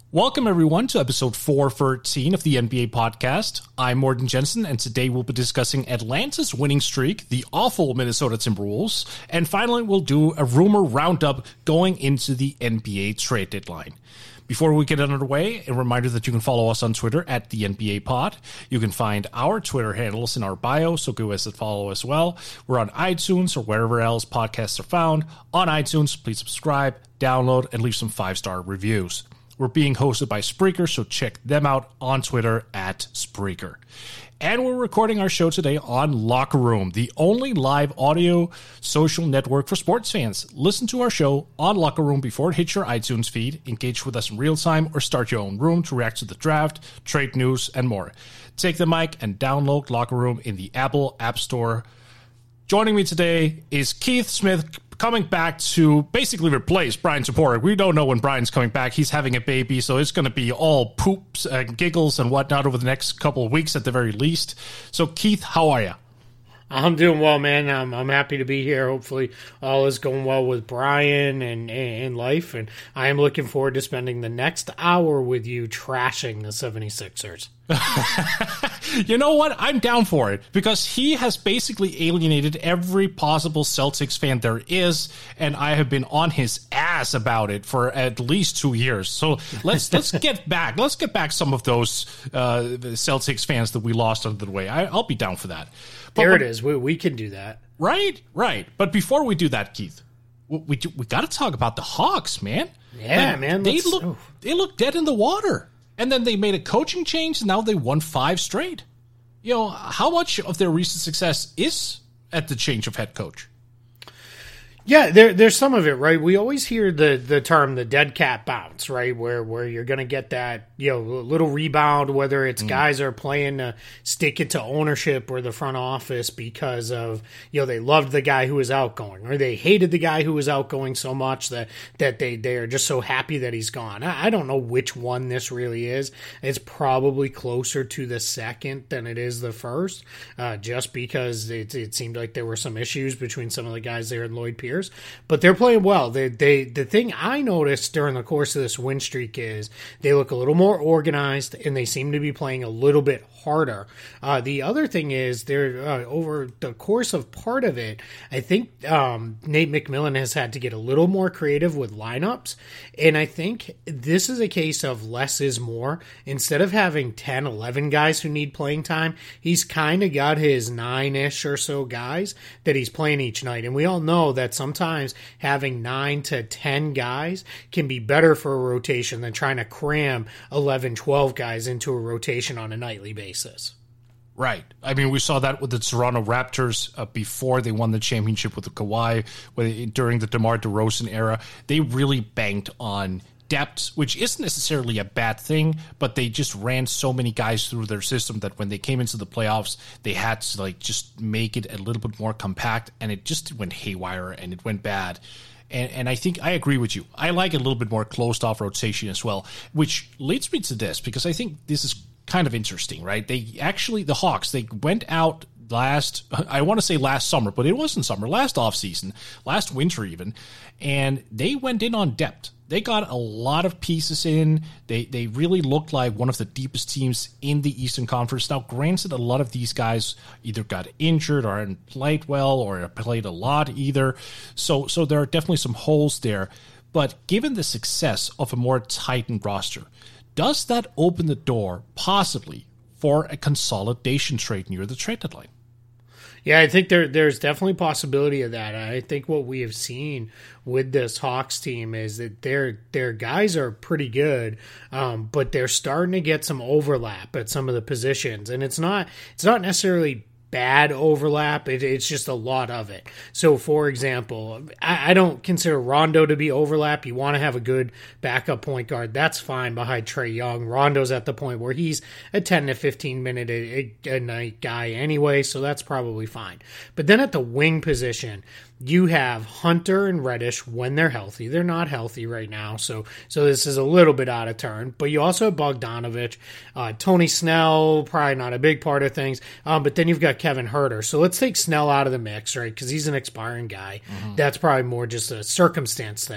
Welcome, everyone, to episode 413 of the NBA podcast. I'm Morten Jensen, and today we'll be discussing Atlanta's winning streak, the awful Minnesota Timberwolves, and finally we'll do a rumor roundup going into the NBA trade deadline. Before we get underway, a reminder that you can follow us on Twitter at the NBA Pod. You can find our Twitter handles in our bio, so go as a follow as well. We're on iTunes or wherever else podcasts are found. On iTunes, please subscribe, download, and leave some 5-star reviews. We're being hosted by Spreaker, so check them out on Twitter at Spreaker. And we're recording our show today on Locker Room, the only live audio social network for sports fans. Listen to our show on Locker Room before it hits your iTunes feed, engage with us in real time, or start your own room to react to the draft, trade news, and more. Take the mic and download Locker Room in the Apple App Store. Joining me today is Keith Smith, coming back to basically replace Brian Toporek. We don't know when Brian's coming back. He's having a baby, so it's going to be all poops and giggles and whatnot over the next couple of weeks at the very least. So, Keith, how are you? I'm doing well, man. I'm happy to be here. Hopefully all is going well with Brian and life, and I am looking forward to spending the next hour with you trashing the 76ers. You know what? I'm down for it because he has basically alienated every possible Celtics fan there is, and I have been on his ass about it for at least 2 years. So let's get back. Let's get back some of those Celtics fans that we lost under the way. I'll be down for that. But there it is. We can do that. Right. But before we do that, Keith, we got to talk about the Hawks, man. Yeah, man. They look dead in the water. And then they made a coaching change, and now they won 5 straight. You know, how much of their recent success is at the change of head coach? Yeah, there's some of it, right? We always hear the term the dead cat bounce, right? Where you're going to get that, little rebound, whether it's guys are playing to stick it to ownership or the front office because of, they loved the guy who was outgoing, or they hated the guy who was outgoing so much that they are just so happy that he's gone. I don't know which one this really is. It's probably closer to the second than it is the first, just because it seemed like there were some issues between some of the guys there in Lloyd Pierce. But they're playing well. The thing I noticed during the course of this win streak is they look a little more organized and they seem to be playing a little bit harder. The other thing is they're over the course of part of it, I think Nate McMillan has had to get a little more creative with lineups, and I think this is a case of less is more. Instead of having 10, 11 guys who need playing time, he's kind of got his 9-ish or so guys that he's playing each night, and we all know that sometimes having 9 to 10 guys can be better for a rotation than trying to cram 11, 12 guys into a rotation on a nightly basis. Right. I mean, we saw that with the Toronto Raptors before they won the championship with the Kawhi during the DeMar DeRozan era. They really banked on depth, which isn't necessarily a bad thing, but they just ran so many guys through their system that when they came into the playoffs, they had to just make it a little bit more compact, and it just went haywire and it went bad. And I think I agree with you. I like a little bit more closed-off rotation as well, which leads me to this, because I think this is kind of interesting, right? The Hawks, they went out I want to say last summer, but it wasn't summer, last offseason, last winter even, and they went in on depth. They got a lot of pieces in. They really looked like one of the deepest teams in the Eastern Conference. Now, granted, a lot of these guys either got injured or hadn't played well or played a lot either. So there are definitely some holes there. But given the success of a more tightened roster, does that open the door possibly for a consolidation trade near the trade deadline? Yeah, I think there's definitely possibility of that. I think what we have seen with this Hawks team is that their guys are pretty good, but they're starting to get some overlap at some of the positions, and it's not necessarily bad overlap. It's just a lot of it. So, for example, I don't consider Rondo to be overlap. You want to have a good backup point guard. That's fine behind Trae Young. Rondo's at the point where he's a 10 to 15 minute a night guy anyway, so that's probably fine. But then at the wing position, you have Hunter and Reddish when they're healthy. They're not healthy right now, so this is a little bit out of turn. But you also have Bogdanovich, Tony Snell, probably not a big part of things. But then you've got Kevin Huerter. So let's take Snell out of the mix, right? Because he's an expiring guy. Mm-hmm. That's probably more just a circumstance thing.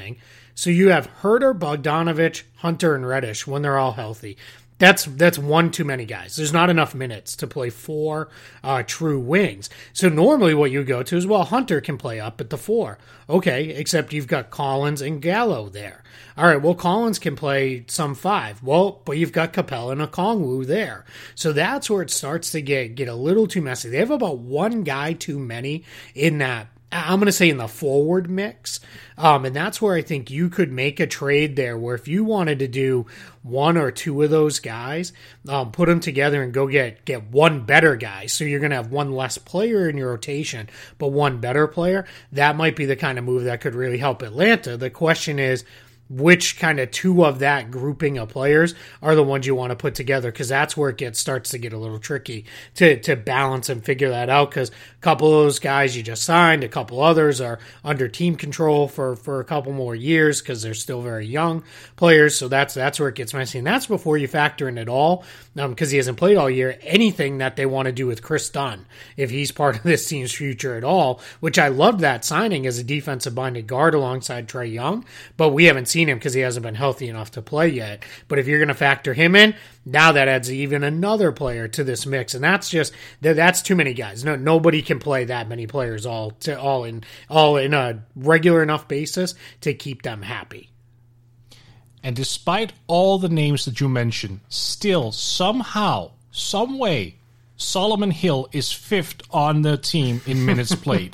So you have Herter, Bogdanovich, Hunter, and Reddish when they're all healthy. That's one too many guys. There's not enough minutes to play 4 true wings. So normally what you go to is, well, Hunter can play up at the 4. Okay, except you've got Collins and Gallo there. All right, well, Collins can play some 5. Well, but you've got Capella and Okongwu there. So that's where it starts to get a little too messy. They have about one guy too many in that, I'm going to say, in the forward mix. And that's where I think you could make a trade there where if you wanted to do 1 or 2 of those guys, put them together and go get one better guy. So you're going to have one less player in your rotation, but one better player. That might be the kind of move that could really help Atlanta. The question is, which kind of 2 of that grouping of players are the ones you want to put together, because that's where it starts to get a little tricky to balance and figure that out, because a couple of those guys you just signed, a couple others are under team control for a couple more years because they're still very young players, so that's where it gets messy, and that's before you factor in at all, because he hasn't played all year, anything that they want to do with Chris Dunn, if he's part of this team's future at all, which I loved that signing as a defensive-minded guard alongside Trae Young, but we haven't seen him because he hasn't been healthy enough to play yet. But if you're going to factor him in, now that adds even another player to this mix, and that's too many guys. Nobody can play that many players all in a regular enough basis to keep them happy. And despite all the names that you mentioned, still somehow, some way, Solomon Hill is 5th on the team in minutes played.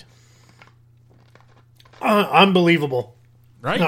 Unbelievable. Right.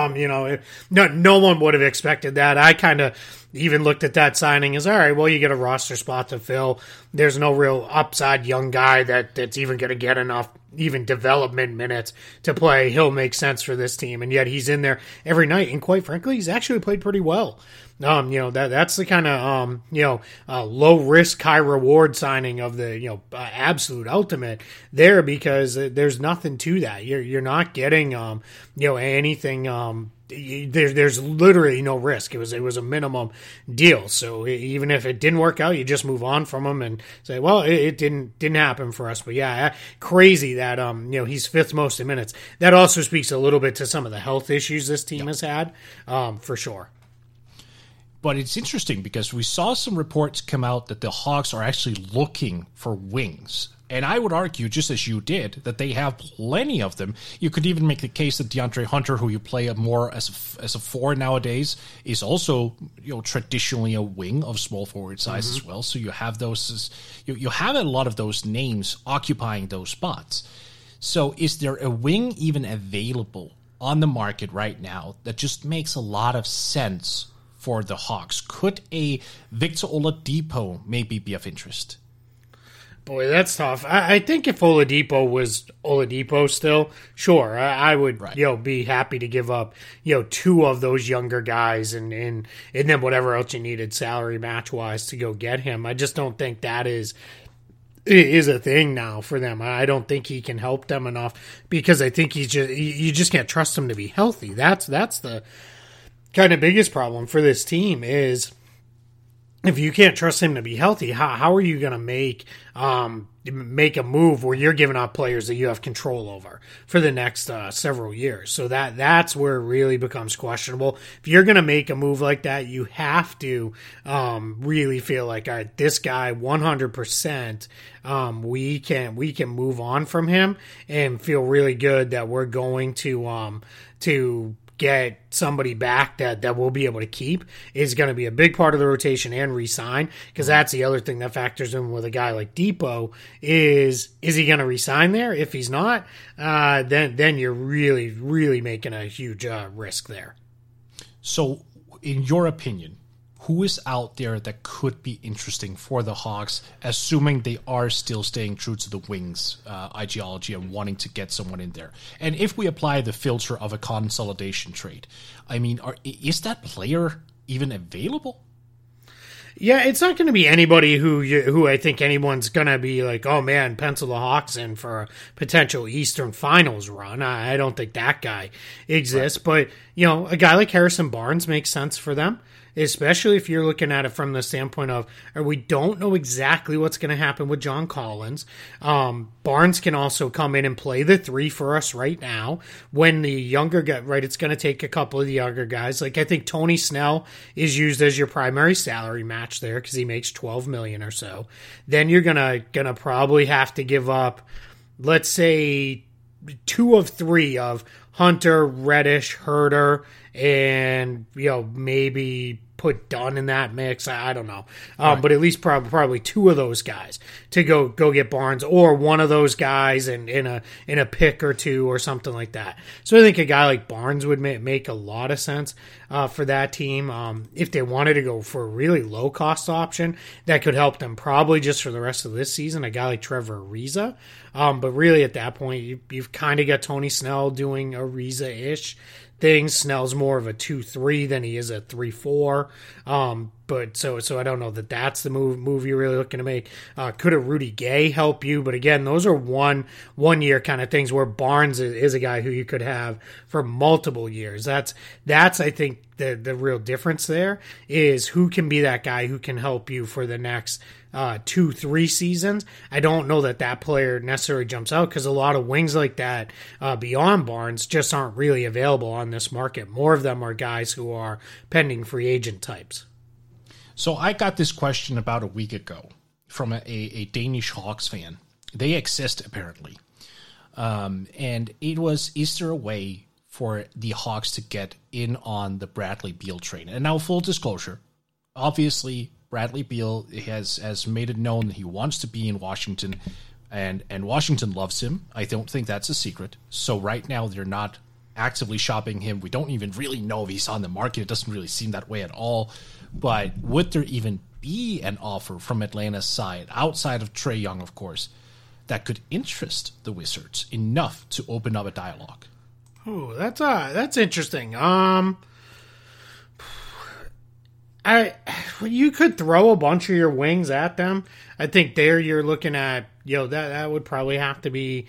No one would have expected that. I kind of even looked at that signing as, all right, well, you get a roster spot to fill. There's no real upside young guy that's even going to get enough even development minutes to play. He'll make sense for this team, and yet he's in there every night. And quite frankly, he's actually played pretty well. That's the kind of low risk, high reward signing of the absolute ultimate there, because there's nothing to that. You're not getting anything. There's literally no risk. It was a minimum deal. So even if it didn't work out, you just move on from him and say, well, it didn't happen for us. But yeah, crazy that he's 5th most in minutes. That also speaks a little bit to some of the health issues this team has had, for sure. But it's interesting because we saw some reports come out that the Hawks are actually looking for wings. And I would argue, just as you did, that they have plenty of them. You could even make the case that DeAndre Hunter, who you play more as a 4 nowadays, is also traditionally a wing of small forward size as well. So you have those, you have a lot of those names occupying those spots. So is there a wing even available on the market right now that just makes a lot of sense for the Hawks? Could a Victor Oladipo maybe be of interest? Boy, that's tough. I think if Oladipo was Oladipo still, sure, I would be happy to give up 2 of those younger guys and then whatever else you needed salary match wise to go get him. I just don't think that is a thing now for them. I don't think he can help them enough, because I think you just can't trust him to be healthy. That's the kind of biggest problem for this team is, if you can't trust him to be healthy, how are you going to make a move where you're giving up players that you have control over for the next several years? So that's where it really becomes questionable. If you're going to make a move like that, you have to really feel like, all right, this guy 100%, we can move on from him and feel really good that we're going to get somebody back that we'll be able to keep, is going to be a big part of the rotation and re-sign, because that's the other thing that factors in with a guy like Depot is he going to re-sign there? If he's not, then you're really, really making a huge risk there. So in your opinion, who is out there that could be interesting for the Hawks, assuming they are still staying true to the wings ideology and wanting to get someone in there? And if we apply the filter of a consolidation trade, I mean, is that player even available? Yeah, it's not going to be anybody who I think anyone's going to be like, oh man, pencil the Hawks in for a potential Eastern Finals run. I don't think that guy exists. Right. But, a guy like Harrison Barnes makes sense for them. especially if you're looking at it from the standpoint of, we don't know exactly what's going to happen with John Collins. Barnes can also come in and play the 3 for us right now. When the younger guy, right, it's going to take a couple of the younger guys. Like I think Tony Snell is used as your primary salary match there because he makes $12 million or so. Then you're gonna probably have to give up, let's say, 2 of 3 of Hunter, Reddish, Herter, and maybe put Dunn in that mix. I don't know, right. But at least probably 2 of those guys to go get Barnes, or one of those guys in a pick or 2 or something like that. So I think a guy like Barnes would make a lot of sense for that team. If they wanted to go for a really low cost option that could help them probably just for the rest of this season, a guy like Trevor Ariza. But really at that point, you've kind of got Tony Snell doing Ariza-ish things. Snell's more of a 2-3 than he is a 3-4. But so I don't know that that's the move you're really looking to make. Could a Rudy Gay help you? But again, those are one year kind of things, where Barnes is a guy who you could have for multiple years. That's I think the real difference there is who can be that guy who can help you for the next 2-3 seasons. I don't know that player necessarily jumps out, because a lot of wings like that beyond Barnes just aren't really available on this market. More of them are guys who are pending free agent types. So I got this question about a week ago from a Danish Hawks fan. They exist, apparently. And it was, is there a way for the Hawks to get in on the Bradley Beal train? And now, full disclosure, obviously, Bradley Beal has made it known that he wants to be in Washington, and Washington loves him. I don't think that's a secret. So right now, they're not actively shopping him. We don't even really know if he's on the market. It doesn't really seem that way at all. But would there even be an offer from Atlanta's side, outside of Trae Young, of course, that could interest the Wizards enough to open up a dialogue? Oh, that's interesting. You could throw a bunch of your wings at them. I think there you're looking at, that would probably have to be,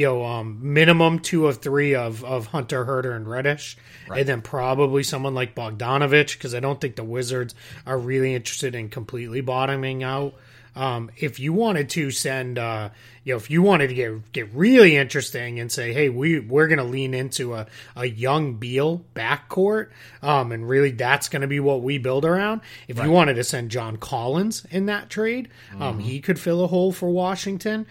minimum 2 of 3 of Hunter, Herter, and Reddish. Right. And then probably someone like Bogdanovich, because I don't think the Wizards are really interested in completely bottoming out. If you wanted to send, if you wanted to get really interesting and say, hey, we're going to lean into a young Beal backcourt, and really that's going to be what we build around. If you wanted to send John Collins in that trade, he could fill a hole for Washington.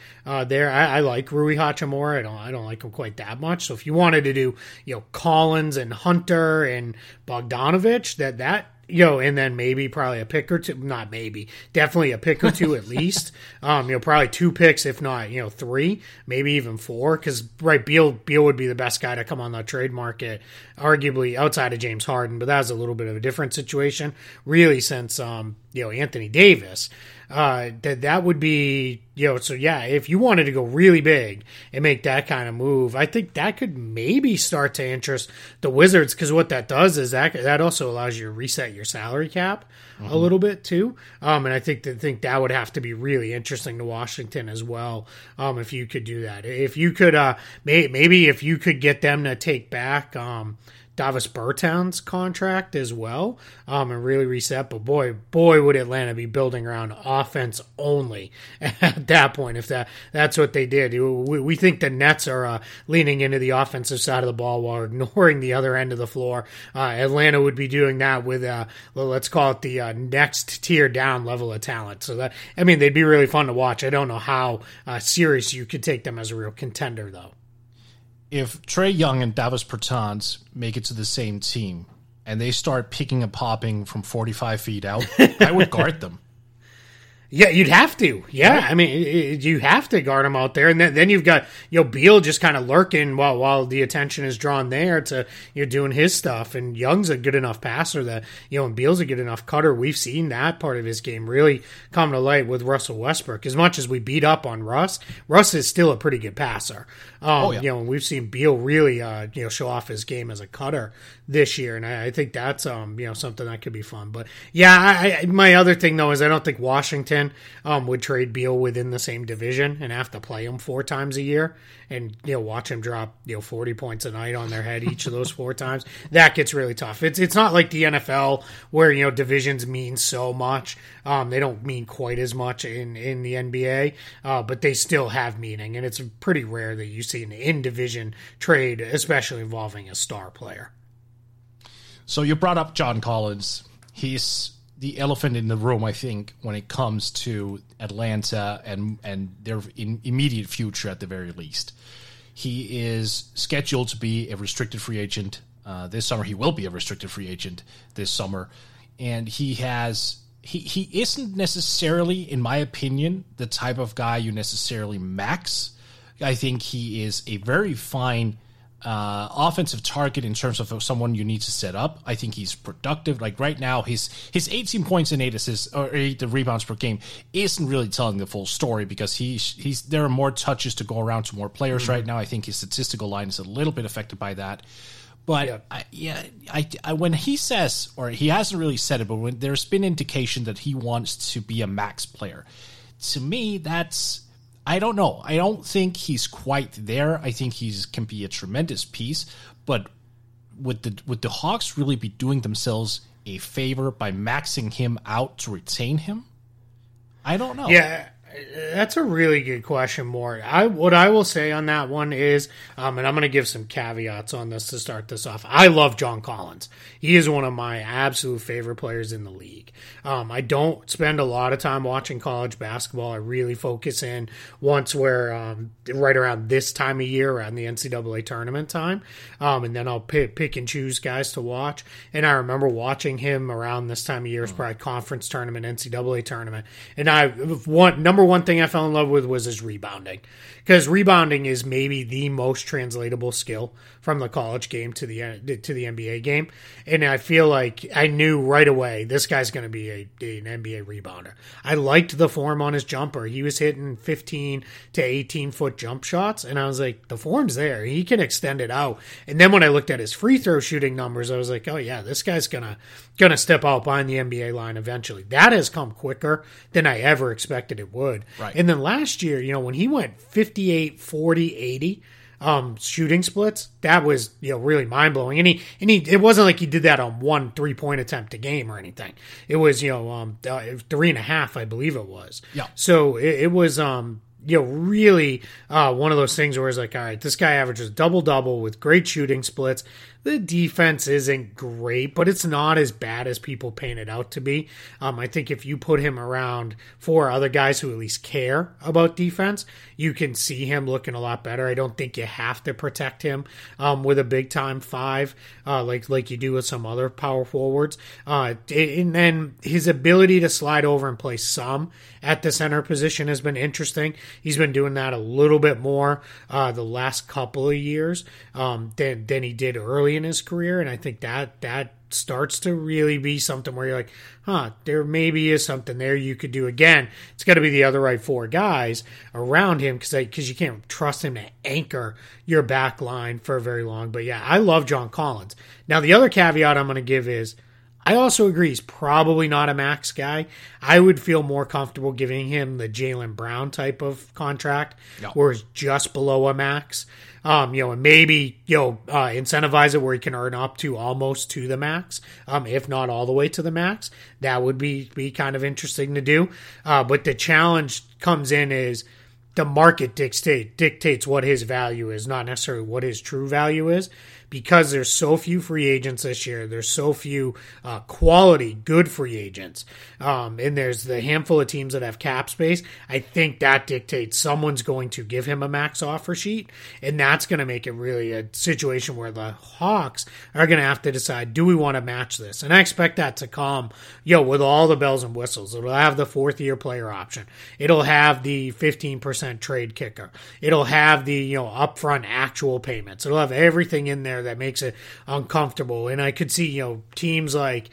I like Rui Hachimura. I don't like him quite that much. So if you wanted to do, Collins and Hunter and Bogdanovich, that and then maybe probably a pick or two, not maybe, definitely a pick or 2 at least. Probably 2 picks, if not, 3, maybe even 4. Because Beal would be the best guy to come on the trade market, arguably outside of James Harden, but that was a little bit of a different situation, really, since Anthony Davis. That would be, so yeah, if you wanted to go really big and make that kind of move, I think that could maybe start to interest the Wizards, because what that does is that also allows you to reset your salary cap a little bit too. And I think that would have to be really interesting to Washington as well. If you could do that, if you could, maybe if you could get them to take back, Davis Bertans contract as well, and really reset. But boy, would Atlanta be building around offense only at that point if that's what they did. We think the Nets are leaning into the offensive side of the ball while ignoring the other end of the floor. Atlanta would be doing that with, let's call it the next tier down level of talent. So they'd be really fun to watch. I don't know how serious you could take them as a real contender, though. If Trae Young and Davis Bertans make it to the same team and they start picking and popping from 45 feet out, I would guard them. Yeah, you'd have to. Yeah, I mean, you have to guard him out there, and then you've got Beal just kind of lurking while the attention is drawn there to doing his stuff. And Young's a good enough passer that and Beal's a good enough cutter. We've seen that part of his game really come to light with Russell Westbrook. As much as we beat up on Russ is still a pretty good passer. And we've seen Beal really show off his game as a cutter this year, and I think that's something that could be fun. But yeah, my other thing though is I don't think Washington often would trade Beal within the same division and have to play him 4 times a year and, watch him drop, 40 points a night on their head each of those 4 times. That gets really tough. It's not like the NFL where, divisions mean so much. They don't mean quite as much in the NBA, but they still have meaning. And it's pretty rare that you see an in-division trade, especially involving a star player. So you brought up John Collins. He's the elephant in the room, I think, when it comes to Atlanta and their immediate future at the very least. He is scheduled to be a restricted free agent this summer. He will be a restricted free agent this summer. And he isn't necessarily, in my opinion, the type of guy you necessarily max. I think he is a very fine offensive target in terms of someone you need to set up. I think he's productive. Like right now, his 18 points and 8 assists or 8 rebounds per game isn't really telling the full story because he's there are more touches to go around to more players right now. I think his statistical line is a little bit affected by that. But I when he says, or he hasn't really said it, but when there's been indication that he wants to be a max player, to me that's. I don't know. I don't think he's quite there. I think can be a tremendous piece, but would the Hawks really be doing themselves a favor by maxing him out to retain him? I don't know. Yeah, that's a really good question, Mort. What I will say on that one is, and I'm going to give some caveats on this to start this off. I love John Collins. He is one of my absolute favorite players in the league. I don't spend a lot of time watching college basketball. I really focus in once where right around this time of year, around the NCAA tournament time, and then I'll pick and choose guys to watch. And I remember watching him around this time of year, it's probably conference tournament, NCAA tournament, and number one thing I fell in love with was his rebounding, because rebounding is maybe the most translatable skill from the college game to the NBA game. And I feel like I knew right away this guy's going to be an NBA rebounder. I liked the form on his jumper. He was hitting 15 to 18 foot jump shots, and I was like, the form's there. He can extend it out. And then when I looked at his free throw shooting numbers, I was like, oh yeah, this guy's gonna step out behind the NBA line eventually. That has come quicker than I ever expected it would. Right. And then last year, when he went 58, 40, 80 shooting splits, that was really mind blowing. And he it wasn't like he did that on 1 3-point attempt a game or anything. It was 3.5, I believe it was. Yeah. So it was really one of those things where it's like, all right, this guy averages double with great shooting splits. The defense isn't great, but it's not as bad as people paint it out to be. I think if you put him around 4 other guys who at least care about defense, you can see him looking a lot better. I don't think you have to protect him with a big-time 5 like you do with some other power forwards. And then his ability to slide over and play some at the center position has been interesting. He's been doing that a little bit more the last couple of years than he did early in his career, and I think that starts to really be something where you're like, there maybe is something there you could do. Again, it's got to be the other right 4 guys around him because you can't trust him to anchor your back line for very long. But yeah, I love John Collins. Now, the other caveat I'm going to give is I also agree he's probably not a max guy. I would feel more comfortable giving him the Jaylen Brown type of contract where it's just below a max. And maybe, incentivize it where he can earn up to almost to the max, if not all the way to the max. That would be kind of interesting to do. But the challenge comes in is the market dictates what his value is, not necessarily what his true value is. Because there's so few free agents this year, there's so few quality, good free agents, and there's the handful of teams that have cap space, I think that dictates someone's going to give him a max offer sheet, and that's going to make it really a situation where the Hawks are going to have to decide, do we want to match this? And I expect that to come, with all the bells and whistles. It'll have the 4th-year player option. It'll have the 15% trade kicker. It'll have the, upfront actual payments. It'll have everything in there that makes it uncomfortable. And I could see, teams like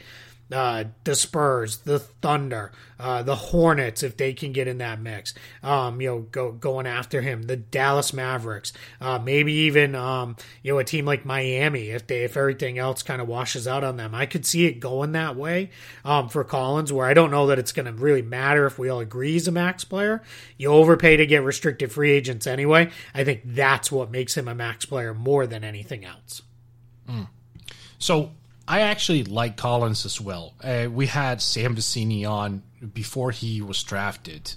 the Spurs, the Thunder, the Hornets, if they can get in that mix, going after him, the Dallas Mavericks, maybe even, a team like Miami, if everything else kind of washes out on them. I could see it going that way, for Collins, where I don't know that it's going to really matter if we all agree he's a max player. You overpay to get restricted free agents anyway. I think that's what makes him a max player more than anything else. So I actually like Collins as well. We had Sam Vecini on before he was drafted.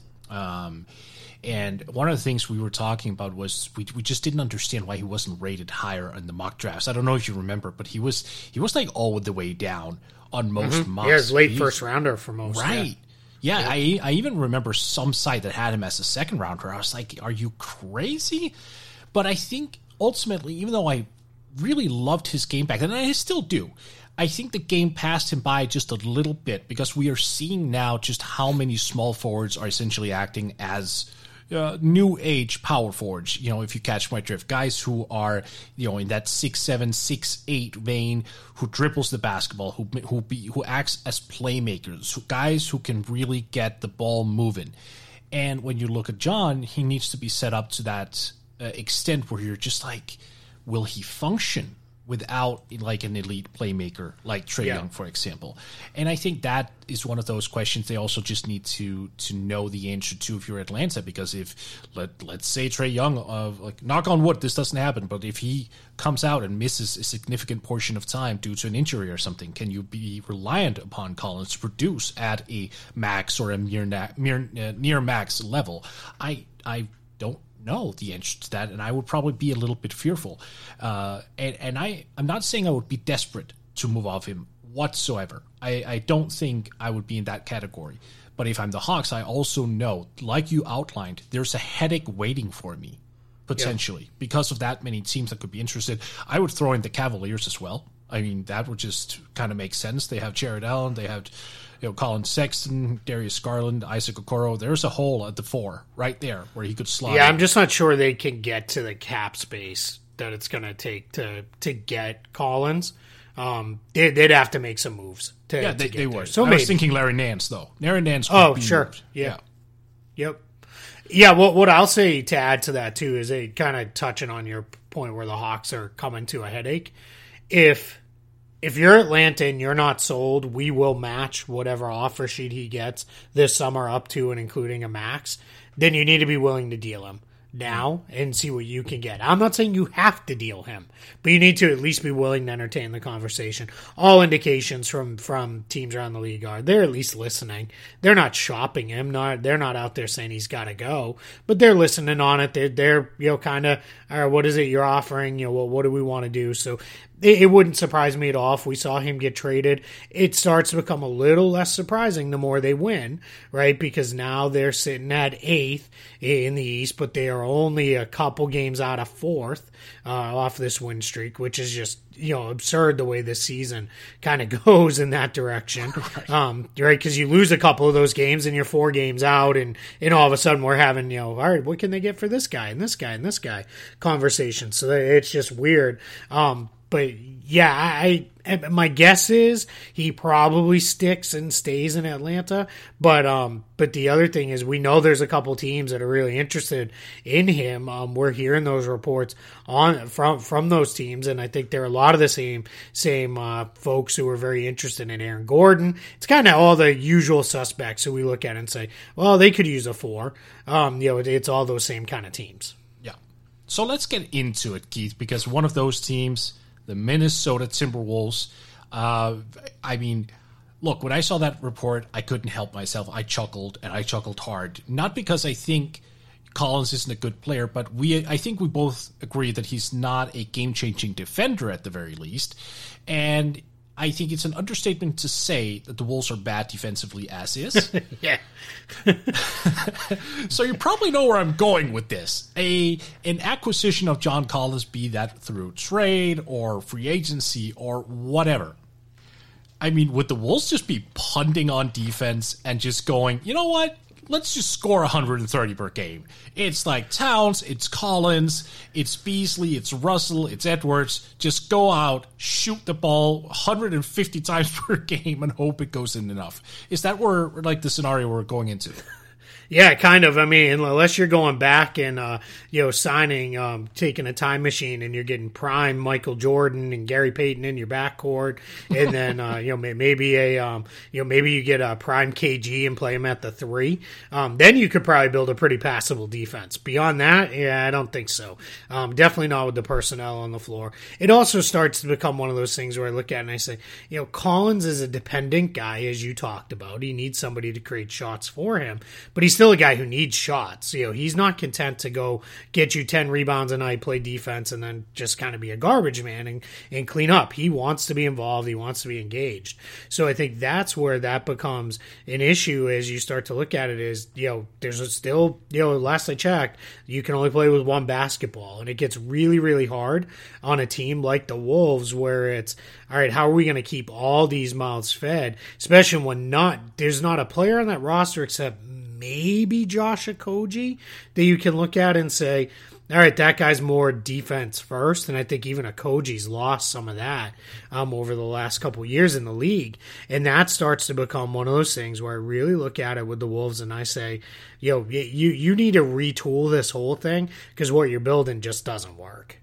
And one of the things we were talking about was we just didn't understand why he wasn't rated higher in the mock drafts. I don't know if you remember, but he was like all the way down on most mocks. Yeah, he's late first rounder for most. Right. Yeah, I even remember some site that had him as a second rounder. I was like, are you crazy? But I think ultimately, even though I really loved his game back then, and I still do, I think the game passed him by just a little bit because we are seeing now just how many small forwards are essentially acting as new age power forwards, if you catch my drift. Guys who are, in that 6'7", 6'8" vein, who dribbles the basketball, who acts as playmakers, guys who can really get the ball moving. And when you look at John, he needs to be set up to that extent where you're just like, will he function without like an elite playmaker like Trae Young, for example? And I think that is one of those questions they also just need to know the answer to if you're Atlanta, because if let's say Trae Young, like knock on wood, this doesn't happen, but if he comes out and misses a significant portion of time due to an injury or something, can you be reliant upon Collins to produce at a max or a near max level? I don't know the answer to that, and I would probably be a little bit fearful. And I'm not saying I would be desperate to move off him whatsoever. I don't think I would be in that category. But if I'm the Hawks, I also know, like you outlined, there's a headache waiting for me, potentially, because of that many teams that could be interested. I would throw in the Cavaliers as well. I mean, that would just kind of make sense. They have Jared Allen, they have Colin Sexton, Darius Garland, Isaac Okoro. There's a hole at the 4 right there where he could slide. Yeah, I'm just not sure they can get to the cap space that it's going to take to get Collins. They'd have to make some moves. They would. So I was thinking Larry Nance, though. Larry Nance could be moved. Yeah. Yep. Yeah, what I'll say to add to that, too, is kind of touching on your point where the Hawks are coming to a headache. If you're Atlanta and you're not sold, we will match whatever offer sheet he gets this summer up to and including a max. Then you need to be willing to deal him now and see what you can get. I'm not saying you have to deal him, but you need to at least be willing to entertain the conversation. All indications from teams around the league are they're at least listening. They're not shopping him. They're not out there saying he's got to go, but they're listening on it. They're kind of, all right, what is it you're offering? What do we want to do? So it wouldn't surprise me at all if we saw him get traded. It starts to become a little less surprising the more they win, right? Because now they're sitting at 8th in the East, but they are only a couple games out of 4th off this win streak, which is just absurd the way this season kind of goes in that direction, right? Because you lose a couple of those games and you're 4 games out, and all of a sudden we're having all right, what can they get for this guy and this guy and this guy conversation? So it's just weird. But yeah, my guess is he probably sticks and stays in Atlanta. But the other thing is we know there's a couple teams that are really interested in him. We're hearing those reports from those teams, and I think there are a lot of the same folks who are very interested in Aaron Gordon. It's kind of all the usual suspects who we look at and say, well, they could use a 4. It's all those same kind of teams. Yeah. So let's get into it, Keith, because one of those teams, the Minnesota Timberwolves, I mean, look, when I saw that report, I couldn't help myself. I chuckled, and I chuckled hard. Not because I think Collins isn't a good player, but I think we both agree that he's not a game-changing defender at the very least. And I think it's an understatement to say that the Wolves are bad defensively as is. Yeah. So you probably know where I'm going with this. An acquisition of John Collins, be that through trade or free agency or whatever. I mean, would the Wolves just be punting on defense and just going, you know what? let's just score 130 per game. It's like Towns, it's Collins, it's Beasley, it's Russell, it's Edwards. Just go out, shoot the ball 150 times per game and hope it goes in enough. Is that where, like, the scenario we're going into? Yeah, kind of. I mean, unless you're going back and, signing, taking a time machine and you're getting prime Michael Jordan and Gary Payton in your backcourt. And then, maybe you get a prime KG and play him at the 3. Then you could probably build a pretty passable defense. Beyond that, yeah, I don't think so. Definitely not with the personnel on the floor. It also starts to become one of those things where I look at it and I say, Collins is a dependent guy, as you talked about. He needs somebody to create shots for him, but he's still a guy who needs shots. He's not content to go get you 10 rebounds a night, play defense, and then just kind of be a garbage man and clean up. He wants to be involved. He wants to be engaged. So I think that's where that becomes an issue as you start to look at it is, there's still, last I checked, you can only play with one basketball. And it gets really, really hard on a team like the Wolves where it's, all right, how are we going to keep all these mouths fed, especially when there's not a player on that roster except maybe Josh Okogie that you can look at and say, all right, that guy's more defense first. And I think even Okogie's lost some of that over the last couple of years in the league. And that starts to become one of those things where I really look at it with the Wolves and I say, you need to retool this whole thing because what you're building just doesn't work.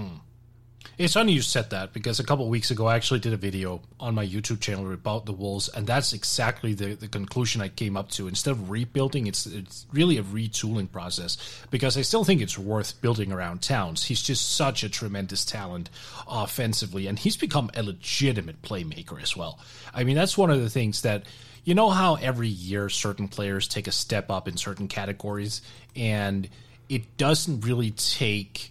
It's funny you said that because a couple of weeks ago I actually did a video on my YouTube channel about the Wolves, and that's exactly the conclusion I came up to. Instead of rebuilding, it's really a retooling process because I still think it's worth building around Towns. He's just such a tremendous talent offensively, and he's become a legitimate playmaker as well. I mean, that's one of the things that, you know how every year certain players take a step up in certain categories, and it doesn't really take...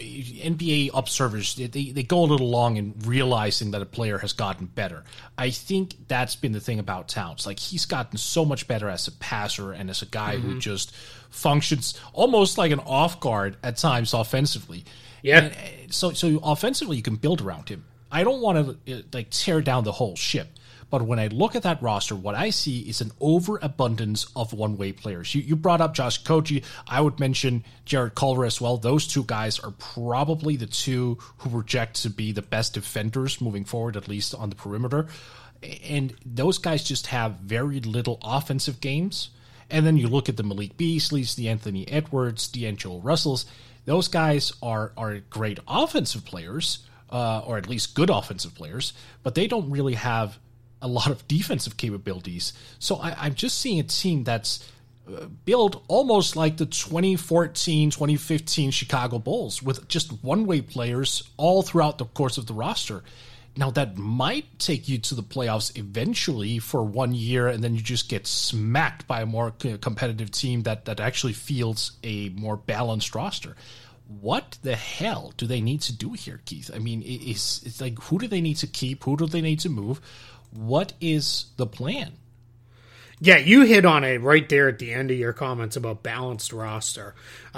NBA observers, they go a little long in realizing that a player has gotten better. I think that's been the thing about Towns. Like, he's gotten so much better as a passer and as a guy who just functions almost like an off guard at times offensively. Yeah. And so offensively, you can build around him. I don't want to tear down the whole ship. But when I look at that roster, what I see is an overabundance of one-way players. You brought up Josh Okogie. I would mention Jarrett Culver as well. Those two guys are probably the two who project to be the best defenders moving forward, at least on the perimeter. And those guys just have very little offensive games. And then you look at the Malik Beasleys, the Anthony Edwards, D'Angelo Russells. Those guys are great offensive players, or at least good offensive players, but they don't really have a lot of defensive capabilities. So I'm just seeing a team that's built almost like the 2014, 2015 Chicago Bulls with just one-way players all throughout the course of the roster. Now, that might take you to the playoffs eventually for 1 year, and then you just get smacked by a more competitive team that actually fields a more balanced roster. What the hell do they need to do here, Keith? I mean, it's like, who do they need to keep? Who do they need to move? What is the plan? Yeah, you hit on it right there at the end of your comments about balanced roster.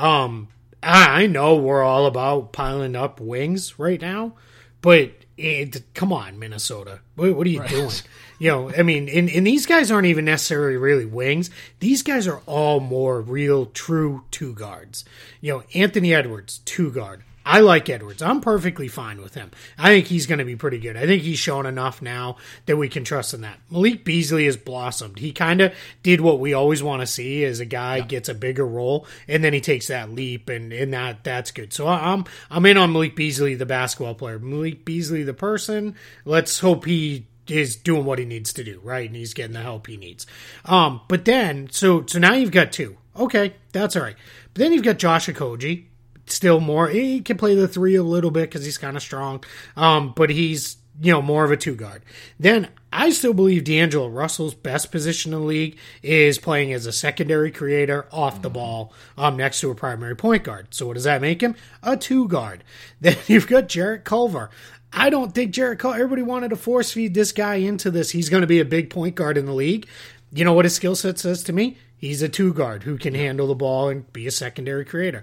I know we're all about piling up wings right now, but come on, Minnesota. What are you doing? I mean, and these guys aren't even necessarily really wings. These guys are all more real, true two guards. Anthony Edwards, two guard. I like Edwards. I'm perfectly fine with him. I think he's going to be pretty good. I think he's shown enough now that we can trust in that. Malik Beasley has blossomed. He kind of did what we always want to see as a guy gets a bigger role, and then he takes that leap, and that's good. So I'm in on Malik Beasley, the basketball player. Malik Beasley, the person. Let's hope he is doing what he needs to do, right? And he's getting the help he needs. But then, so now you've got two. Okay, that's all right. But then you've got Josh Okogie. Still more, he can play the 3 a little bit because he's kind of strong, but he's more of a 2 guard. Then I still believe D'Angelo Russell's best position in the league is playing as a secondary creator off the ball next to a primary point guard. So what does that make him? A 2 guard. Then you've got Jarrett Culver. I don't think Jarrett Culver, everybody wanted to force feed this guy into this. He's going to be a big point guard in the league. You know what his skill set says to me? He's a 2 guard who can handle the ball and be a secondary creator.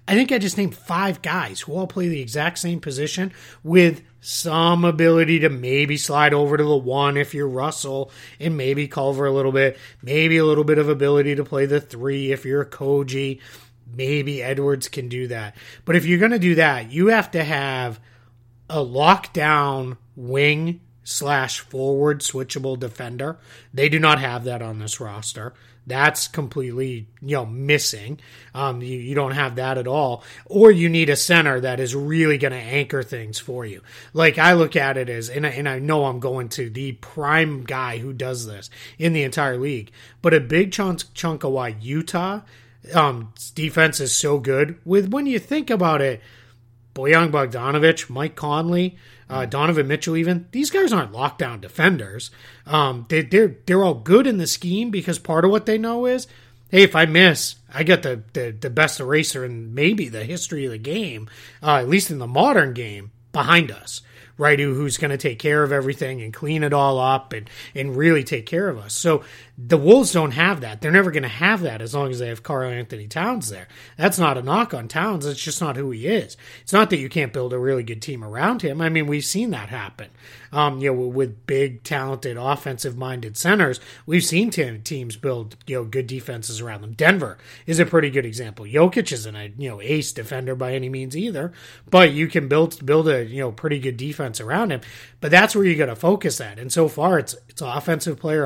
I think I just named 5 guys who all play the exact same position with some ability to maybe slide over to the 1 if you're Russell, and maybe Culver a little bit, maybe a little bit of ability to play the 3 if you're Koji. Maybe Edwards can do that. But if you're going to do that, you have to have a lockdown wing / forward switchable defender. They do not have that on this roster. That's completely, missing. You don't have that at all. Or you need a center that is really going to anchor things for you. Like I look at it as, and I know I'm going to the prime guy who does this in the entire league, but a big chunk of why Utah defense is so good with, when you think about it, Bojan Bogdanovic, Mike Conley, Donovan Mitchell, even these guys aren't lockdown defenders. They're all good in the scheme because part of what they know is, hey, if I miss, I get the best eraser in maybe the history of the game, at least in the modern game, behind us. Right, who's going to take care of everything and clean it all up and really take care of us. So the Wolves don't have that. They're never going to have that as long as they have Karl Anthony Towns there. That's not a knock on Towns. It's just not who he is. It's not that you can't build a really good team around him. I mean, we've seen that happen. With big, talented, offensive-minded centers, we've seen teams build good defenses around them. Denver is a pretty good example. Jokic isn't a ace defender by any means either, but you can build a pretty good defense around him. But that's where you got to focus at. And so far, it's offensive player,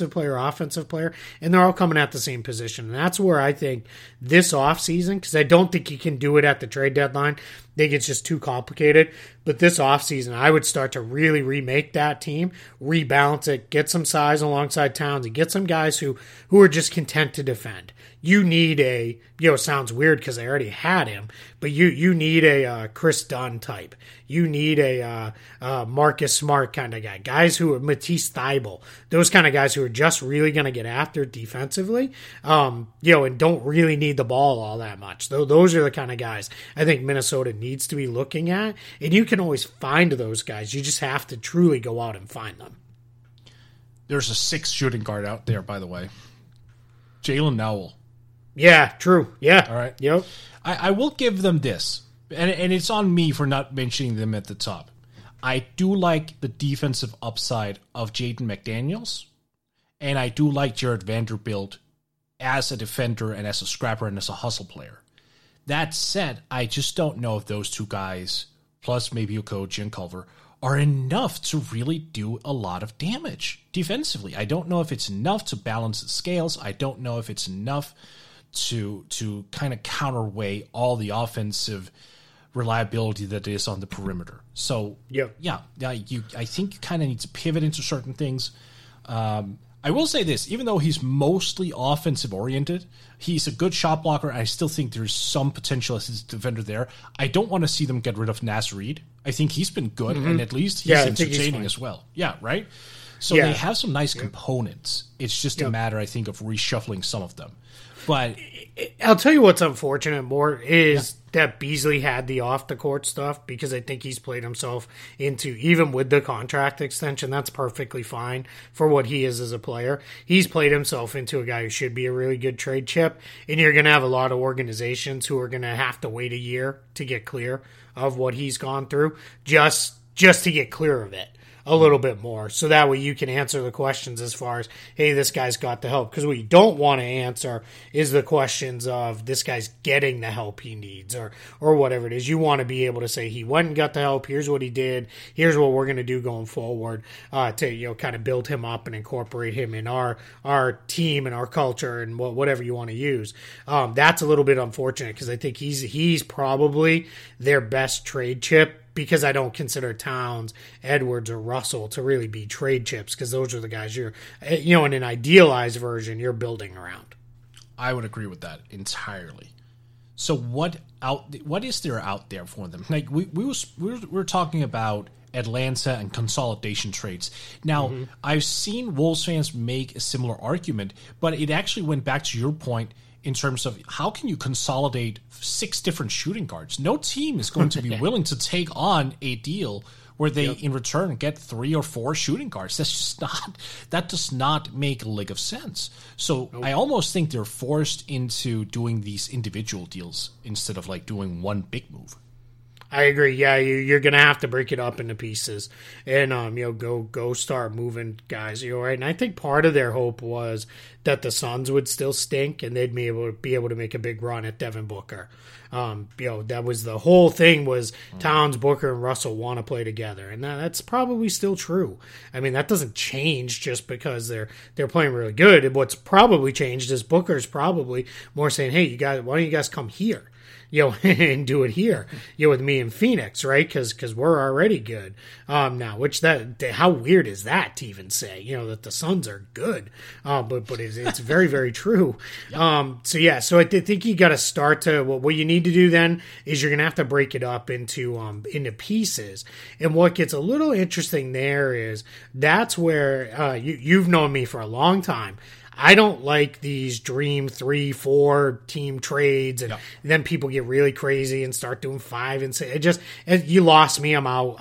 and they're all coming at the same position. And that's where I think this offseason, because I don't think you can do it at the trade deadline. I think it's just too complicated. But this offseason, I would start to really remake that team, rebalance it, get some size alongside Towns, and get some guys who are just content to defend. You need it sounds weird because I already had him, but you need a Chris Dunn type. You need a Marcus Smart kind of guy. Guys who are Matisse Thybulle. Those kind of guys who are just really going to get after defensively, and don't really need the ball all that much. Those are the kind of guys I think Minnesota needs to be looking at, and you can always find those guys. You just have to truly go out and find them. There's a 6th shooting guard out there, by the way. Jalen Nowell. Yeah, true. Yeah. All right. Yep. I will give them this, and it's on me for not mentioning them at the top. I do like the defensive upside of Jaden McDaniels, and I do like Jared Vanderbilt as a defender and as a scrapper and as a hustle player. That said, I just don't know if those 2 guys, plus maybe Okogie and Culver, are enough to really do a lot of damage defensively. I don't know if it's enough to balance the scales. I don't know if it's enough to kind of counterweigh all the offensive reliability that is on the perimeter. So I think you kind of need to pivot into certain things. I will say this, even though he's mostly offensive oriented, he's a good shot blocker. I still think there's some potential as a defender there. I don't want to see them get rid of Naz Reid. I think he's been good, and at least he's entertaining as well. Yeah, right? So they have some nice components. It's just a matter, I think, of reshuffling some of them. But I'll tell you what's unfortunate more is that Beasley had the off-the-court stuff, because I think he's played himself into, even with the contract extension, that's perfectly fine for what he is as a player. He's played himself into a guy who should be a really good trade chip, and you're going to have a lot of organizations who are going to have to wait a year to get clear of what he's gone through, just to get clear of it a little bit more, so that way you can answer the questions as far as, hey, this guy's got the help. Because what you don't want to answer is the questions of this guy's getting the help he needs, or whatever it is. You want to be able to say he went and got the help, here's what he did, here's what we're going to do going forward, to kind of build him up and incorporate him in our team and our culture and whatever you want to use. That's a little bit unfortunate, because I think he's probably their best trade chip, because I don't consider Towns, Edwards, or Russell to really be trade chips, because those are the guys you're, in an idealized version, you're building around. I would agree with that entirely. So what is there out there for them? Like we're talking about Atlanta and consolidation trades. Now, I've seen Wolves fans make a similar argument, but it actually went back to your point in terms of how can you consolidate 6 different shooting guards? No team is going to be willing to take on a deal where they in return get 3 or 4 shooting guards. That does not make a lick of sense. So I almost think they're forced into doing these individual deals instead of like doing one big move. I agree. Yeah, you're gonna have to break it up into pieces, and go start moving guys. Right. And I think part of their hope was that the Suns would still stink, and they'd be able to make a big run at Devin Booker. That was the whole thing. Was Towns, Booker, and Russell want to play together, and that's probably still true. I mean, that doesn't change just because they're playing really good. What's probably changed is Booker's probably more saying, "Hey, you guys, why don't you guys come here?" And do it here, with me in Phoenix, right? Because we're already good now. Which how weird is that to even say, that the Suns are good, but it's very, very true. Yep. So I think you got to start to what you need to do then is you're gonna have to break it up into pieces. And what gets a little interesting there is that's where you've known me for a long time. I don't like these dream 3-4 team trades, and then people get really crazy and start doing 5 and 6. You lost me. I'm out.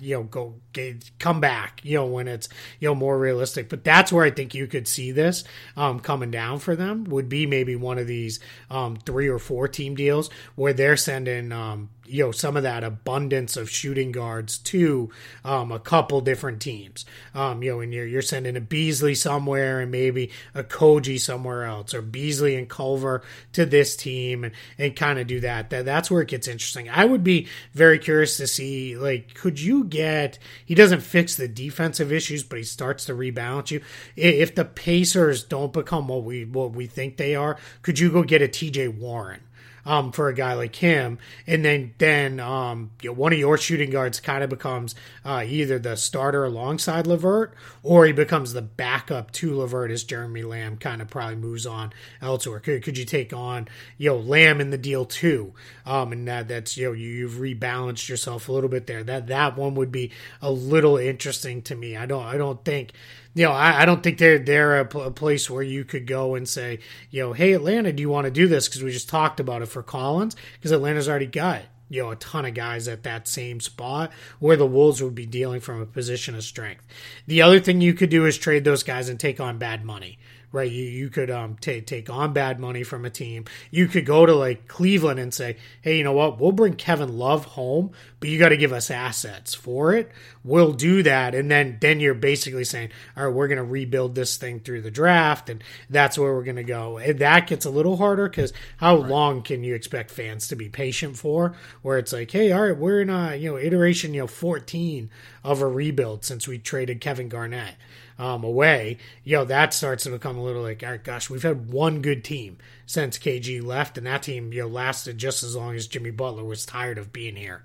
Come back. When it's more realistic. But that's where I think you could see this coming down for them would be maybe one of these 3 or 4 team deals where they're sending some of that abundance of shooting guards to a couple different teams. And you're sending a Beasley somewhere and maybe a Koji somewhere else, or Beasley and Culver to this team, and kind of do that. That's where it gets interesting. I would be very curious to see, could you get, he doesn't fix the defensive issues, but he starts to rebalance you. If the Pacers don't become what we think they are, could you go get a TJ Warren? For a guy like him, and then one of your shooting guards kind of becomes either the starter alongside LeVert, or he becomes the backup to LeVert as Jeremy Lamb kind of probably moves on elsewhere. Could you take on Lamb in the deal too? And that's you've rebalanced yourself a little bit there. That one would be a little interesting to me. I don't think. I don't think they're a place where you could go and say, hey, Atlanta, do you want to do this? Because we just talked about it for Collins, because Atlanta's already got, a ton of guys at that same spot where the Wolves would be dealing from a position of strength. The other thing you could do is trade those guys and take on bad money. Right, you could take on bad money from a team. You could go to Cleveland and say, hey, you know what? We'll bring Kevin Love home, but you got to give us assets for it. We'll do that, and then you're basically saying, all right, we're going to rebuild this thing through the draft, and that's where we're going to go. And that gets a little harder because how long can you expect fans to be patient for? Where it's like, hey, all right, we're in iteration 14 of a rebuild since we traded Kevin Garnett away, that starts to become a little all right, gosh, we've had one good team since KG left, and that team, lasted just as long as Jimmy Butler was tired of being here.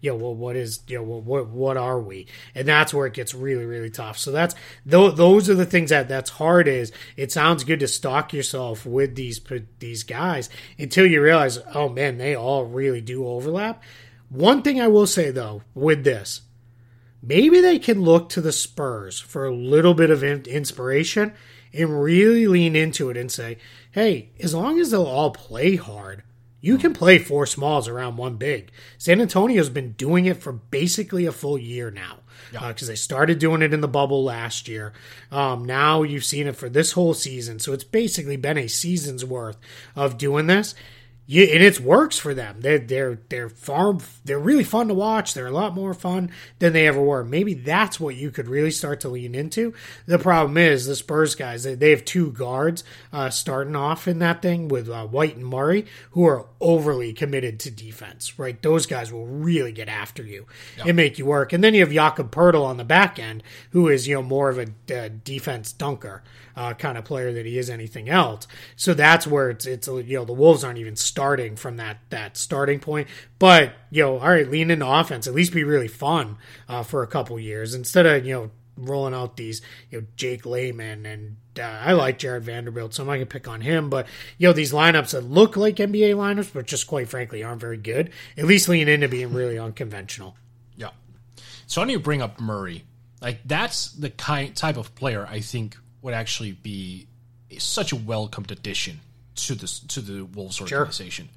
What are we? And that's where it gets really, really tough. So those are the things that's hard. Is it sounds good to stock yourself with these guys until you realize, oh man, they all really do overlap. One thing I will say though with this, maybe they can look to the Spurs for a little bit of inspiration and really lean into it and say, hey, as long as they'll all play hard, you can play 4 smalls around 1 big. San Antonio's been doing it for basically a full year now because they started doing it in the bubble last year. Now you've seen it for this whole season. So it's basically been a season's worth of doing this. Yeah, and it works for them. They're really fun to watch. They're a lot more fun than they ever were. Maybe that's what you could really start to lean into. The problem is the Spurs guys, they have 2 guards starting off in that thing with White and Murray, who are overly committed to defense, right? Those guys will really get after you and make you work. And then you have Jakob Poeltl on the back end, who is more of a defense dunker kind of player than he is anything else. So that's where it's the Wolves aren't even starting from that starting point. But all right, lean into offense. At least be really fun for a couple years instead of rolling out these Jake Layman and I like Jared Vanderbilt, so I'm not gonna pick on him. But these lineups that look like NBA lineups, but just quite frankly aren't very good. At least lean into being really unconventional. Yeah. So when you bring up Murray, that's the type of player I think would actually be such a welcomed addition to the Wolves organization.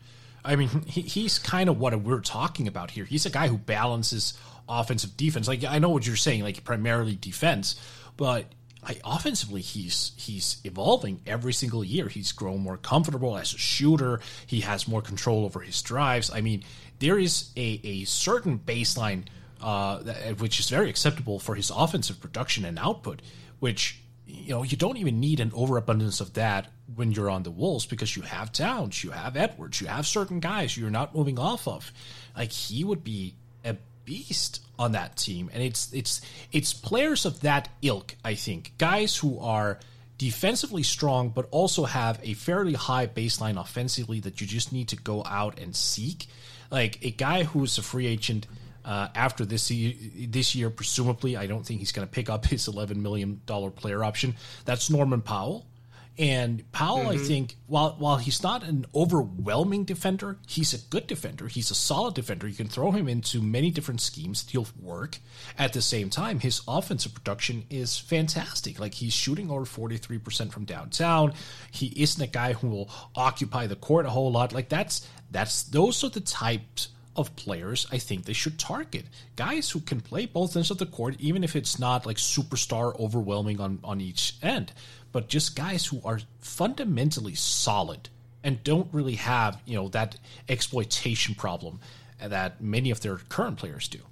I mean, he's kind of what we're talking about here. He's a guy who balances offensive defense. Like, I know what you're saying, like primarily defense, but offensively, he's evolving every single year. He's grown more comfortable as a shooter. He has more control over his drives. I mean, there is a certain baseline which is very acceptable for his offensive production and output, which, you don't even need an overabundance of that when you're on the Wolves, because you have Towns, you have Edwards, you have certain guys you're not moving off of. Like, he would be a beast on that team, and it's players of that ilk, I think, guys who are defensively strong but also have a fairly high baseline offensively that you just need to go out and seek. Like, a guy who's a free agent after this year, presumably, I don't think he's going to pick up his $11 million player option. That's Norman Powell. And Powell, I think, while he's not an overwhelming defender, he's a good defender. He's a solid defender. You can throw him into many different schemes. He'll work. At the same time, his offensive production is fantastic. Like, he's shooting over 43% from downtown. He isn't a guy who will occupy the court a whole lot. Like, those are the types of players I think they should target. Guys who can play both ends of the court, even if it's not like superstar overwhelming on each end, but just guys who are fundamentally solid and don't really have, that exploitation problem that many of their current players do.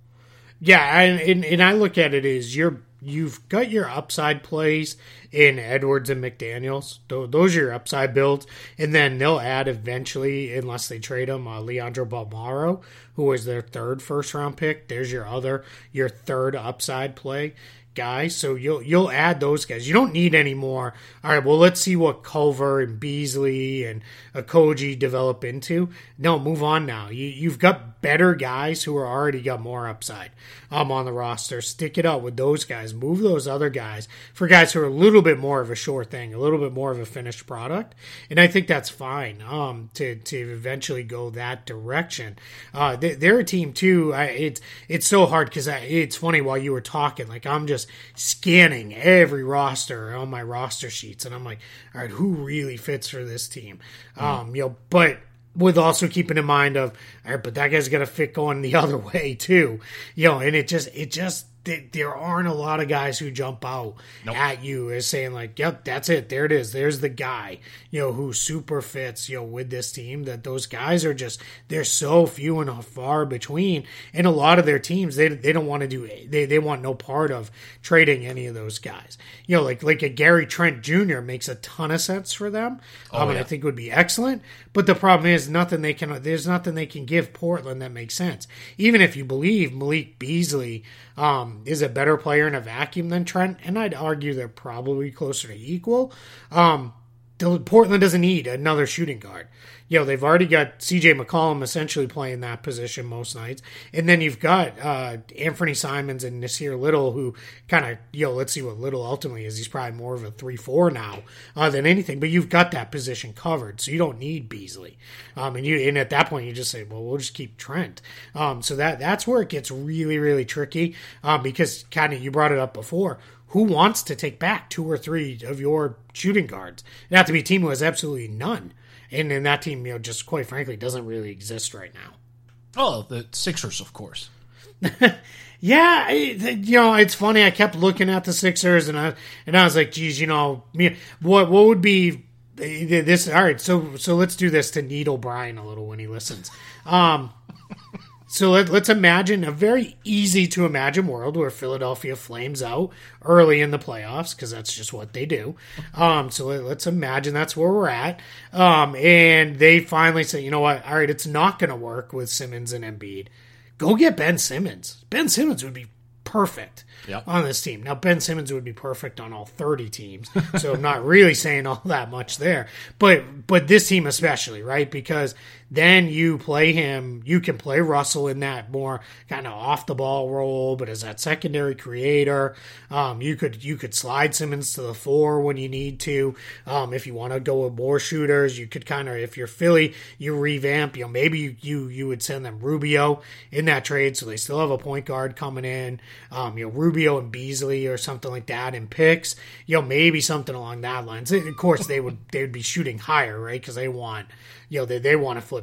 Yeah, and I look at it as you've got your upside plays in Edwards and McDaniels. Those are your upside builds. And then they'll add eventually, unless they trade him, Leandro Balmaro, who was their third first-round pick. There's your third upside play guy. So you'll add those guys. You don't need any more. All right, well, let's see what Culver and Beasley and Okogie develop into. No, move on now. You've got better guys who are already got more upside on the roster. Stick it out with those guys. Move those other guys for guys who are a little bit more of a sure thing, a little bit more of a finished product. And I think that's fine to eventually go that direction. They're a team, too. It's so hard because it's funny while you were talking, like, I'm just scanning every roster on my roster sheets, and I'm like, all right, who really fits for this team? But with also keeping in mind of, all right, but that guy's got to fit going the other way too, and it just there aren't a lot of guys who jump out at you as saying like, yep, that's it, there it is, there's the guy, who super fits, with this team. That those guys are just, they're so few and far between, and a lot of their teams, they don't want to do, they want no part of trading any of those guys. Like a Gary Trent Jr. makes a ton of sense for them. And I think would be excellent. But the problem is there's nothing they can give Portland that makes sense. Even if you believe Malik Beasley is a better player in a vacuum than Trent, and I'd argue they're probably closer to equal. Portland doesn't need another shooting guard. They've already got C.J. McCollum essentially playing that position most nights. And then you've got Anthony Simons and Nasir Little, who kind of, let's see what Little ultimately is. He's probably more of a 3-4 now than anything. But you've got that position covered, so you don't need Beasley. And at that point, you just say, well, we'll just keep Trent. So that's where it gets really, really tricky because kind of you brought it up before. Who wants to take back 2 or 3 of your shooting guards? It'd have to be a team who has absolutely none. And that team, just quite frankly, doesn't really exist right now. Oh, the Sixers, of course. Yeah, it's funny. I kept looking at the Sixers, and I was like, geez, what would be this? All right, so let's do this to needle Brian a little when he listens. So let's imagine a very easy to imagine world where Philadelphia flames out early in the playoffs, because that's just what they do. So let's imagine that's where we're at. And they finally say, you know what? All right, it's not going to work with Simmons and Embiid. Go get Ben Simmons. Ben Simmons would be perfect on this team. Now, Ben Simmons would be perfect on all 30 teams, so I'm not really saying all that much there. But this team especially, right? Because then you play him, you can play Russell in that more kind of off the ball role, but as that secondary creator, you could slide Simmons to the 4 when you need to. If you want to go with more shooters, you could kind of, if you're Philly, you revamp. Maybe you would send them Rubio in that trade, so they still have a point guard coming in. Rubio and Beasley or something like that in picks. Maybe something along that lines. Of course, they would be shooting higher, right? Because they want. They want to flip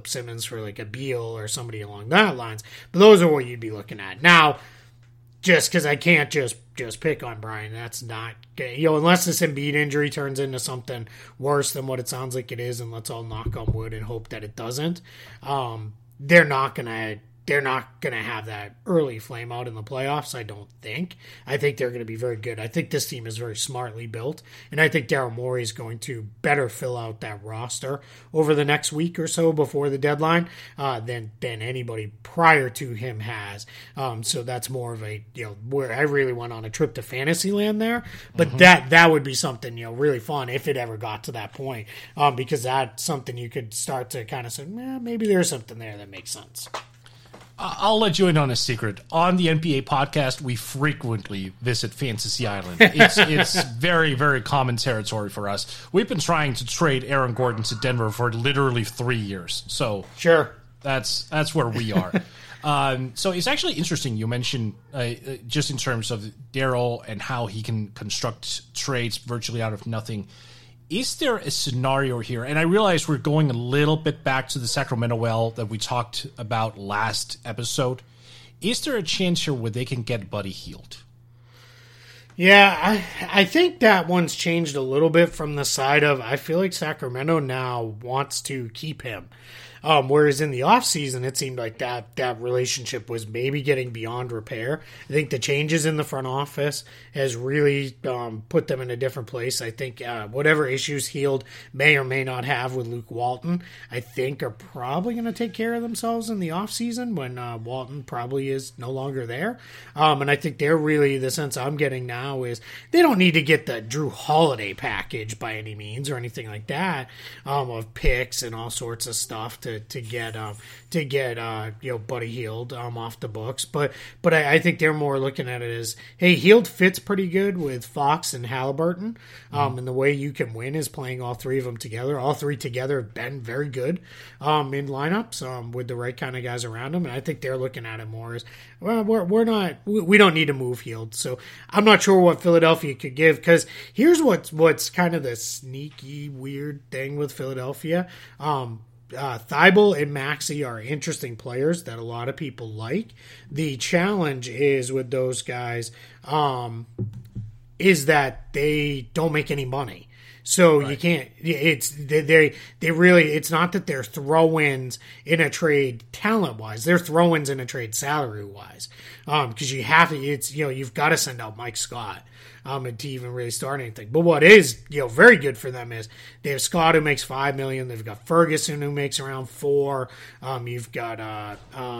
flip Simmons for like a Beal or somebody along that lines. But those are what you'd be looking at. Now, just because I can't just pick on Brian, that's not, unless this Embiid injury turns into something worse than what it sounds like it is, and let's all knock on wood and hope that it doesn't. They're not gonna have that early flame out in the playoffs, I don't think. I think they're gonna be very good. I think this team is very smartly built, and I think Daryl Morey is going to better fill out that roster over the next week or so before the deadline than anybody prior to him has. So that's more of a, where I really went on a trip to Fantasyland there, but that would be something, really fun if it ever got to that point, because that's something you could start to kind of say, maybe there's something there that makes sense. I'll let you in on a secret. On the NBA podcast, we frequently visit Fantasy Island. It's very, very common territory for us. We've been trying to trade Aaron Gordon to Denver for literally 3 years. So sure, that's where we are. So it's actually interesting you mentioned just in terms of Daryl and how he can construct trades virtually out of nothing. Is there a scenario here, and I realize we're going a little bit back to the Sacramento well that we talked about last episode. Is there a chance here where they can get Buddy Hield? Yeah, I think that one's changed a little bit from the side of, I feel like Sacramento now wants to keep him. Whereas in the offseason, it seemed like that relationship was maybe getting beyond repair. I think the changes in the front office has really put them in a different place. I think whatever issues Hield may or may not have with Luke Walton, I think are probably going to take care of themselves in the offseason when Walton probably is no longer there. And I think they're really, the sense I'm getting now is they don't need to get the Drew Holiday package by any means or anything like that, of picks and all sorts of stuff to get Buddy Hield off the books, but I think they're more looking at it as, hey, Hield fits pretty good with Fox and Halliburton, and the way you can win is playing all three of them together. All three together have been very good in lineups with the right kind of guys around them, and I think they're looking at it more as, well, we don't need to move Hield, so I'm not sure what Philadelphia could give, because here's what's kind of the sneaky weird thing with Philadelphia. Thibault and Maxey are interesting players that a lot of people like. The challenge is with those guys is that they don't make any money. So right. You can't. They really. It's not that they're throw-ins in a trade talent-wise. They're throw-ins in a trade salary-wise. Because you have to. You've got to send out Mike Scott. And to even really start anything. But what is, very good for them is they have Scott who makes $5 million. They've got Ferguson who makes around $4 million. You've got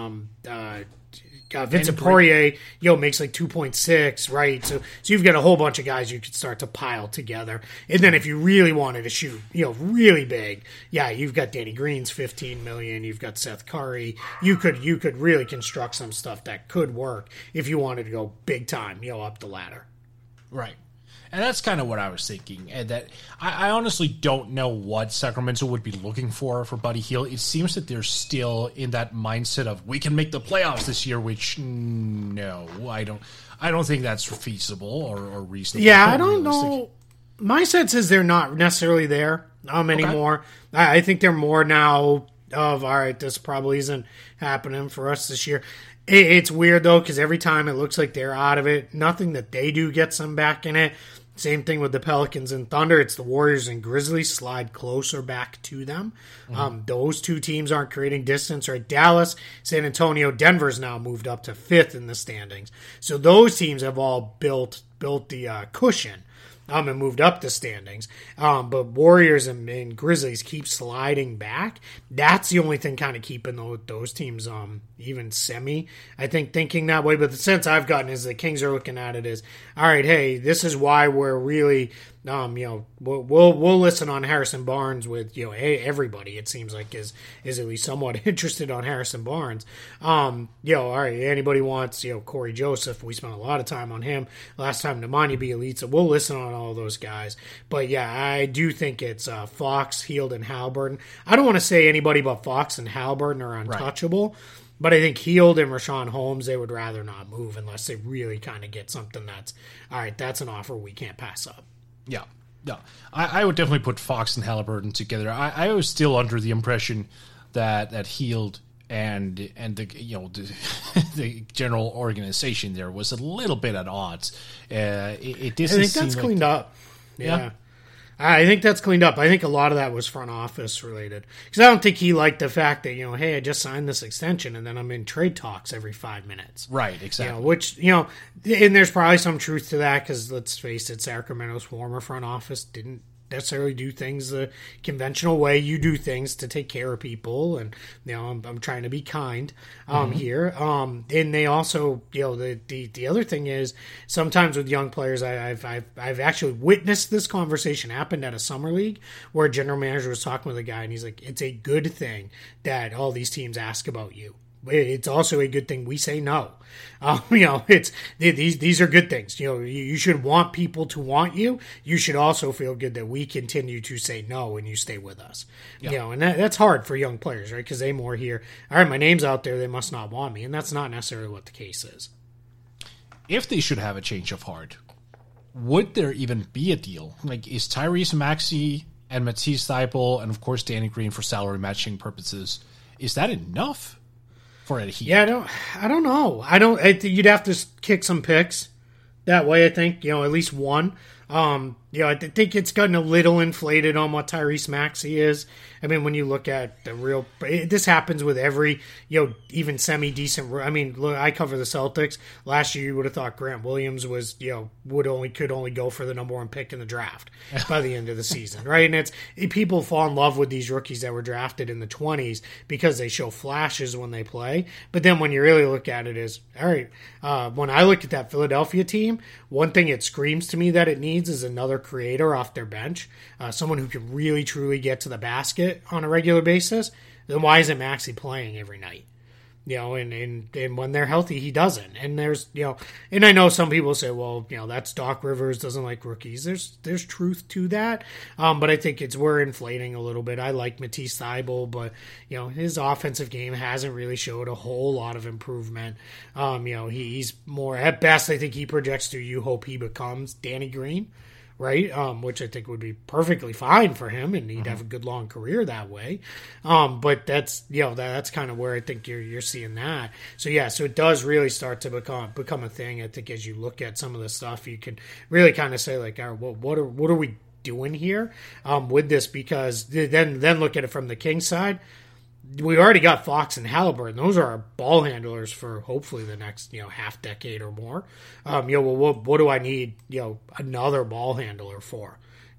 Vincent Poirier, makes like 2.6, right? So you've got a whole bunch of guys you could start to pile together. And then if you really wanted to shoot, really big, you've got Danny Green's $15 million. You've got Seth Curry. You could really construct some stuff that could work if you wanted to go big time, up the ladder. Right. And that's kind of what I was thinking. And that I honestly don't know what Sacramento would be looking for Buddy Hield. It seems that they're still in that mindset of we can make the playoffs this year, which no, I don't think that's feasible or reasonable. Yeah, I don't know. My sense is they're not necessarily there anymore. Okay. I think they're more now of, all right, this probably isn't happening for us this year. It's weird, though, because every time it looks like they're out of it, nothing that they do gets them back in it. Same thing with the Pelicans and Thunder. It's the Warriors and Grizzlies slide closer back to them. Those two teams aren't creating distance. Right? Dallas, San Antonio, Denver's now moved up to 5th in the standings. So those teams have all built the cushion and moved up the standings. But Warriors and Grizzlies keep sliding back. That's the only thing kind of keeping those teams even semi, I think, thinking that way. But the sense I've gotten is the Kings are looking at it as, all right, hey, this is why we're really, we'll listen on Harrison Barnes with, everybody, it seems like, is at least somewhat interested on Harrison Barnes. All right, anybody wants, Corey Joseph, we spent a lot of time on him. Last time, Nemanja Bjelica, we'll listen on all those guys. But yeah, I do think it's Fox, Hield, and Halliburton. I don't want to say anybody but Fox and Halliburton are untouchable. Right. But I think Hield and Rashawn Holmes, they would rather not move unless they really kind of get something that's, all right, that's an offer we can't pass up. Yeah. I would definitely put Fox and Halliburton together. I was still under the impression that Hield and the the general organization there was a little bit at odds. It doesn't I think that's seem cleaned up. Yeah. I think that's cleaned up. I think a lot of that was front office related. Because I don't think he liked the fact that, hey, I just signed this extension and then I'm in trade talks every 5 minutes. Right, exactly. Which, and there's probably some truth to that because let's face it, Sacramento's former front office didn't necessarily do things the conventional way you do things to take care of people, and I'm trying to be kind here. And they also, the other thing is sometimes with young players, I've actually witnessed this conversation happen at a summer league where a general manager was talking with a guy, and he's like, "It's a good thing that all these teams ask about you. It's also a good thing we say no." It's these are good things. You should want people to want you. You should also feel good that we continue to say no and you stay with us. Yeah. And that's hard for young players, right? Because they more hear, all right, my name's out there, they must not want me, and that's not necessarily what the case is. If they should have a change of heart, would there even be a deal? Like, is Tyrese Maxey and Matisse Thybulle and of course Danny Green for salary matching purposes, is that enough? Yeah, I don't know. I think you'd have to kick some picks that way. I think at least one. I think it's gotten a little inflated on what Tyrese Maxey is. I mean, when you look at the real, this happens with every, even semi-decent. I mean, look, I cover the Celtics. Last year, you would have thought Grant Williams was, could only go for the number one pick in the draft by the end of the season, right? And people fall in love with these rookies that were drafted in the 20s because they show flashes when they play. But then when you really look at it is, all right, when I look at that Philadelphia team, one thing it screams to me that it needs is another creator off their bench, someone who can really, truly get to the basket on a regular basis. Then why isn't Maxey playing every night? And when they're healthy, he doesn't. And there's, and I know some people say, well, that's Doc Rivers doesn't like rookies. There's truth to that. But I think we're inflating a little bit. I like Matisse Thybulle, but, his offensive game hasn't really showed a whole lot of improvement. He's more, at best, I think he projects to you hope he becomes Danny Green. Right, which I think would be perfectly fine for him, and he'd have a good long career that way. But that's that's kind of where I think you're seeing that. So it does really start to become a thing. I think as you look at some of the stuff, you can really kind of say like, all right, what are we doing here with this? Because then look at it from the Kings side. We already got Fox and Halliburton. Those are our ball handlers for hopefully the next half decade or more. What do I need another ball handler for?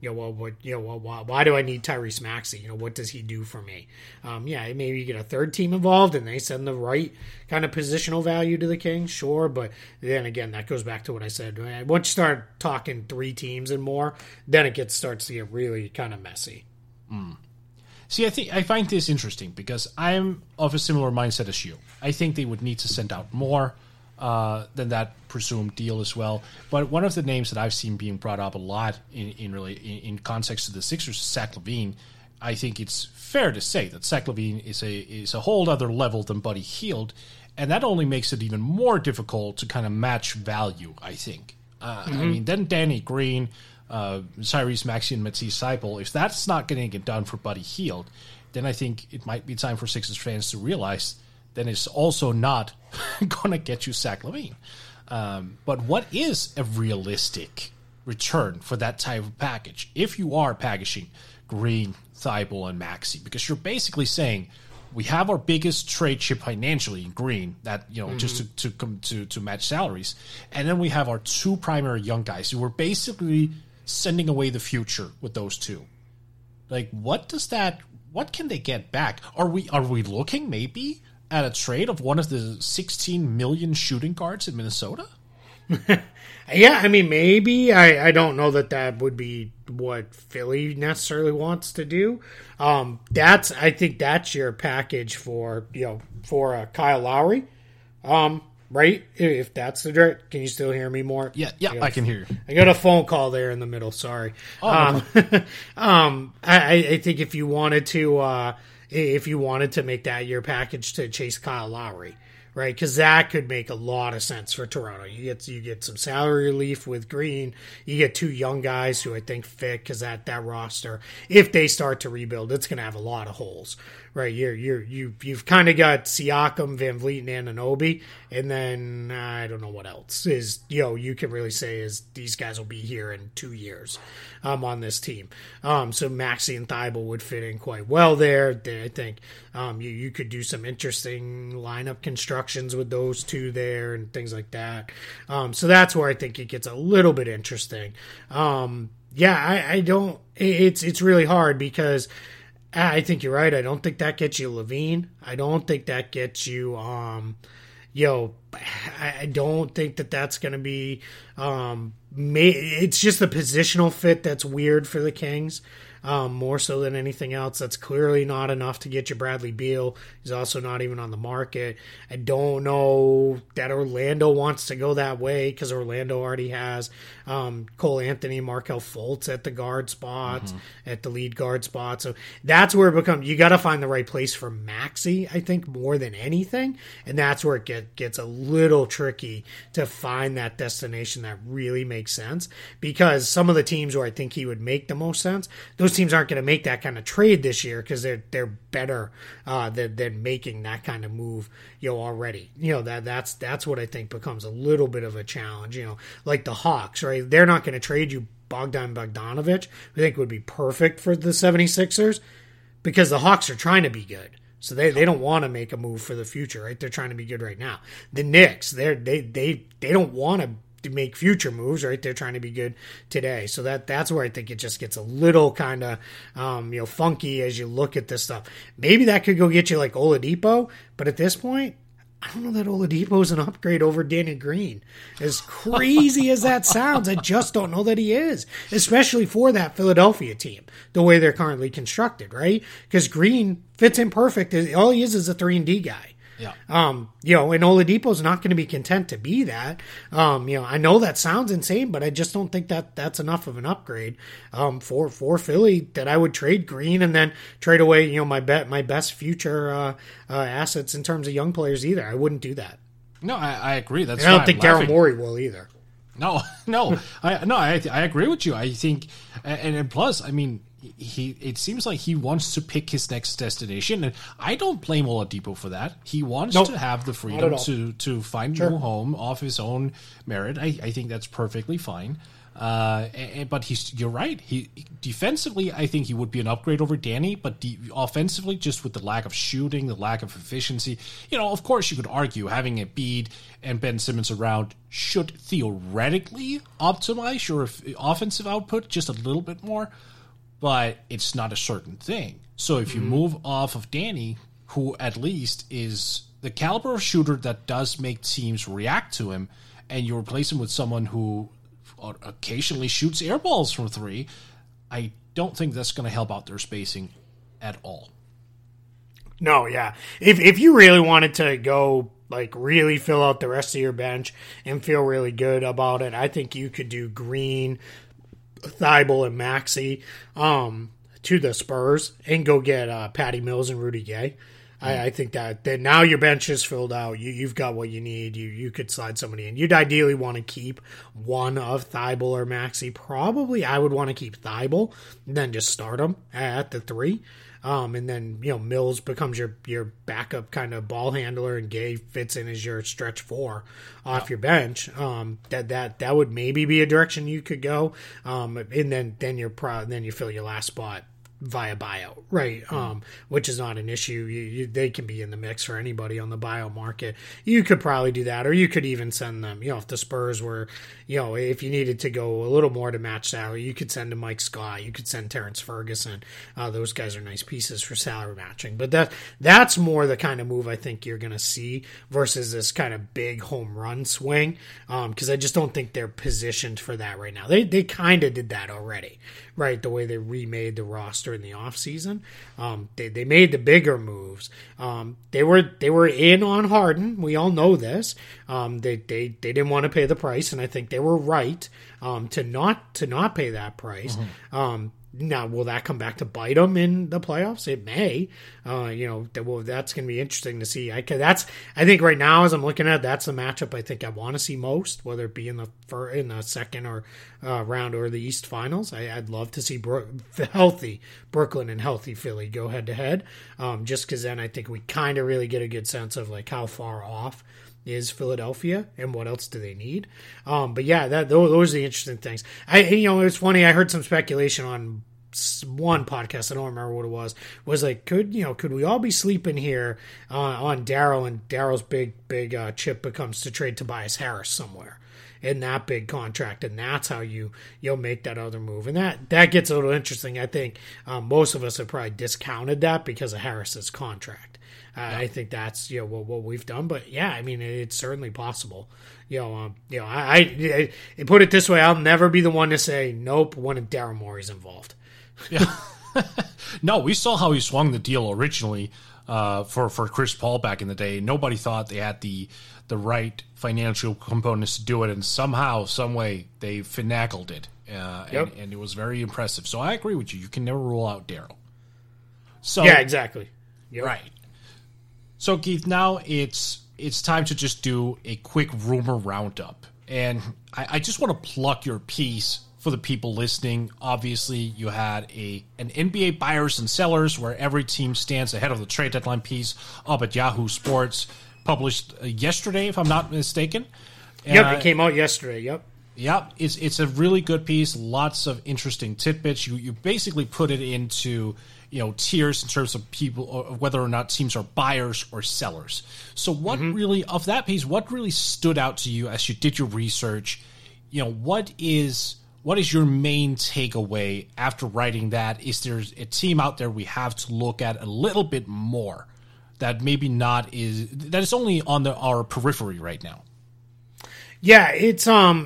Why do I need Tyrese Maxey? What does he do for me? Maybe you get a third team involved and they send the right kind of positional value to the Kings, sure. But then again, that goes back to what I said. Once you start talking three teams and more, then it starts to get really kind of messy. See, I find this interesting because I'm of a similar mindset as you. I think they would need to send out more than that presumed deal as well. But one of the names that I've seen being brought up a lot in context to the Sixers is Zach LaVine. I think it's fair to say that Zach LaVine is a whole other level than Buddy Hield, and that only makes it even more difficult to kind of match value, I think. I mean, then Danny Green, Tyrese Maxey, and Matisse Thybulle, if that's not going to get done for Buddy Hield, then I think it might be time for Sixers fans to realize then it's also not going to get you Zach LaVine. But what is a realistic return for that type of package if you are packaging Green, Thybulle, and Maxey? Because you're basically saying we have our biggest trade chip financially in Green, that just to match salaries, and then we have our two primary young guys who we're basically sending away the future with those two. Like, what can they get back? Are we looking maybe at a trade of one of the 16 million shooting guards in Minnesota? Yeah, I mean, maybe. I don't know that would be what Philly necessarily wants to do. I think that's your package for Kyle Lowry. Right? If that's the direct, can you still hear me more? Yeah, I can hear you. I got a phone call there in the middle. Sorry. I think if you wanted to make that your package to chase Kyle Lowry, right? Because that could make a lot of sense for Toronto. You get some salary relief with Green. You get 2 young guys who I think fit, because that roster, if they start to rebuild, it's going to have a lot of holes, right? You've kind of got Siakam, Van Vliet, and Anunoby, and then I don't know what else is you can really say is these guys will be here in 2 years on this team. So Maxey and Thibault would fit in quite well there. I think you could do some interesting lineup constructions with those 2 there and things like that. So that's where I think it gets a little bit interesting. I don't. It's really hard because I think you're right. I don't think that gets you Levine. I don't think that gets you. I don't think that's going to be. It's just the positional fit that's weird for the Kings. More so than anything else. That's clearly not enough to get you Bradley Beal. He's also not even on the market. I don't know that Orlando wants to go that way, because Orlando already has Cole Anthony, Markelle Fultz at the guard spots, at the lead guard spot. So that's where it becomes, you got to find the right place for Maxey, I think, more than anything. And that's where it gets a little tricky to find that destination that really makes sense, because some of the teams where I think he would make the most sense, those teams aren't going to make that kind of trade this year, because they're better than making that kind of move already. That's what I think becomes a little bit of a challenge. Like the Hawks, right? They're not going to trade you Bogdan Bogdanovic, I think would be perfect for the 76ers, because the Hawks are trying to be good. So they don't want to make a move for the future, right? They're trying to be good right now. The Knicks, they don't want to make future moves, right? They're trying to be good today. So that's where I think it just gets a little kind of funky as you look at this stuff. Maybe that could go get you like Oladipo, but at this point, I don't know that Oladipo is an upgrade over Danny Green. As crazy as that sounds, I just don't know that he is, especially for that Philadelphia team, the way they're currently constructed, right? Because Green fits in perfect. All he is a 3-and-D guy. Yeah. And Oladipo's not going to be content to be that. I know that sounds insane, but I just don't think that's enough of an upgrade for Philly that I would trade Green and then trade away, my best future assets in terms of young players either. I wouldn't do that. No, I agree. That's. I don't think Daryl Morey will either. No, I agree with you. I think, and plus, I mean, it seems like he wants to pick his next destination, and I don't blame Oladipo for that. He wants to have the freedom to find a new home off his own merit. I think that's perfectly fine. But you're right. He defensively, I think he would be an upgrade over Danny, but offensively, just with the lack of shooting, the lack of efficiency, of course you could argue having Embiid and Ben Simmons around should theoretically optimize your offensive output just a little bit more, but it's not a certain thing. So if you move off of Danny, who at least is the caliber of shooter that does make teams react to him, and you replace him with someone who occasionally shoots air balls from 3, I don't think that's going to help out their spacing at all. No, yeah. If you really wanted to go, like, really fill out the rest of your bench and feel really good about it, I think you could do Green, Thibault, and Maxey to the Spurs and go get Patty Mills and Rudy Gay. I think that now your bench is filled out. You've got what you need. You could slide somebody in. You'd ideally want to keep one of Thibault or Maxey. Probably I would want to keep Thibault and then just start him at the 3. And then, Mills becomes your backup kind of ball handler, and Gay fits in as your stretch 4 off your bench. That would maybe be a direction you could go. And then you fill your last spot via buyout, right? Which is not an issue. They can be in the mix for anybody on the buyout market. You could probably do that, or you could even send them, if the Spurs were, if you needed to go a little more to match salary, you could send to Mike Scott, you could send Terrence Ferguson. Those guys are nice pieces for salary matching, but that's more the kind of move I think you're going to see versus this kind of big home run swing. Because I just don't think they're positioned for that right now. They kind of did that already, right? The way they remade the roster in the offseason. They made the bigger moves. They were in on Harden. We all know this. They didn't want to pay the price, and I think they were right to not pay that price. Now, will that come back to bite them in the playoffs? It may. That's going to be interesting to see. I think right now, as I'm looking at it, that's the matchup I think I want to see most, whether it be in the second or round or the East Finals. I'd love to see healthy Brooklyn and healthy Philly go head to head, just because then I think we kind of really get a good sense of like how far off is Philadelphia and what else do they need. But yeah, those are the interesting things. It's funny. I heard some speculation on one podcast, I don't remember what it was like, could we all be sleeping here on Daryl, and Daryl's big chip becomes to trade Tobias Harris somewhere in that big contract, and that's how you'll make that other move. And that gets a little interesting. I think most of us have probably discounted that because of Harris's contract. I think that's what we've done, but yeah, I mean it's certainly possible. I put it this way: I'll never be the one to say nope when Daryl Morey's involved. Yeah, no, we saw how he swung the deal originally for Chris Paul back in the day. Nobody thought they had the right financial components to do it, and somehow, some way, they finagled it, and it was very impressive. So I agree with you; you can never rule out Daryl. So yeah, exactly. Yep. Right. So, Keith, now it's time to just do a quick rumor roundup. And I just want to pluck your piece for the people listening. Obviously, you had an NBA buyers and sellers where every team stands ahead of the trade deadline piece up at Yahoo Sports, published yesterday, if I'm not mistaken. Yep, it came out yesterday, yep. Yep, it's a really good piece, lots of interesting tidbits. You basically put it into tiers in terms of people, or whether or not teams are buyers or sellers. So what really, of that piece, what really stood out to you as you did your research? What is your main takeaway after writing that? Is there a team out there we have to look at a little bit more that maybe that is only on our periphery right now? Yeah, it's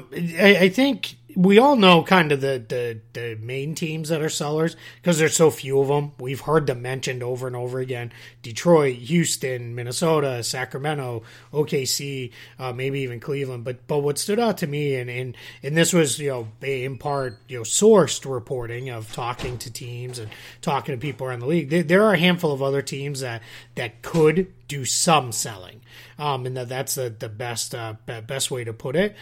I think we all know kind of the main teams that are sellers because there's so few of them. We've heard them mentioned over and over again: Detroit, Houston, Minnesota, Sacramento, OKC, maybe even Cleveland. But what stood out to me, and this was in part sourced reporting of talking to teams and talking to people around the league. There are a handful of other teams that could do some selling, and that's the best way to put it.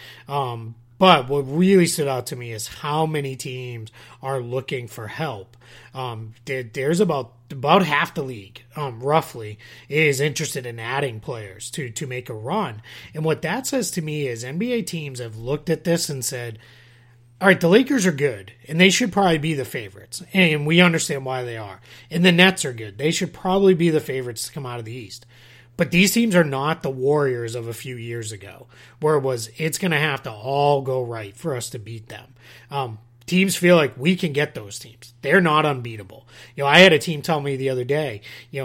But what really stood out to me is how many teams are looking for help. There's about half the league, roughly, is interested in adding players to make a run. And what that says to me is NBA teams have looked at this and said, all right, the Lakers are good, and they should probably be the favorites. And we understand why they are. And the Nets are good. They should probably be the favorites to come out of the East. But these teams are not the Warriors of a few years ago, where it's going to have to all go right for us to beat them. Teams feel like we can get those teams. They're not unbeatable. I had a team tell me the other day,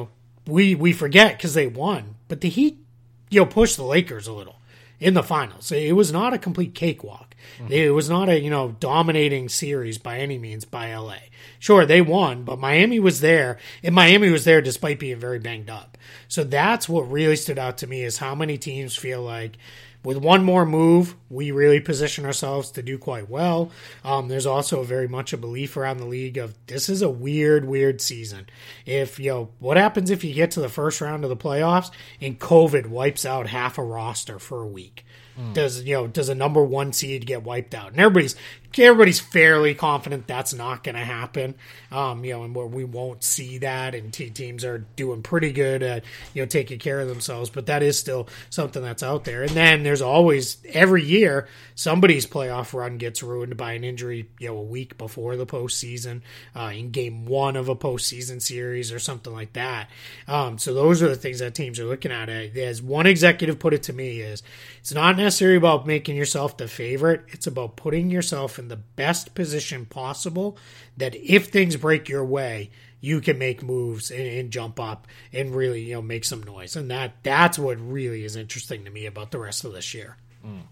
we forget because they won, but the Heat, pushed the Lakers a little in the finals. It was not a complete cakewalk. Mm-hmm. It was not a dominating series by any means by LA. Sure, they won, but Miami was there, and Miami was there despite being very banged up. So that's what really stood out to me is how many teams feel like with one more move, we really position ourselves to do quite well. There's also very much a belief around the league of this is a weird season. If what happens if you get to the first round of the playoffs and COVID wipes out half a roster for a week? Does a number one seed get wiped out? And everybody's fairly confident that's not going to happen. And where we won't see that, and teams are doing pretty good at taking care of themselves. But that is still something that's out there. And then there's always every year somebody's playoff run gets ruined by an injury. A week before the postseason, in game one of a postseason series or something like that. So those are the things that teams are looking at. As one executive put it to me, is it's not necessarily about making yourself the favorite. It's about putting yourself in the best position possible that if things break your way, you can make moves and jump up and really make some noise. And that's what really is interesting to me about the rest of this year.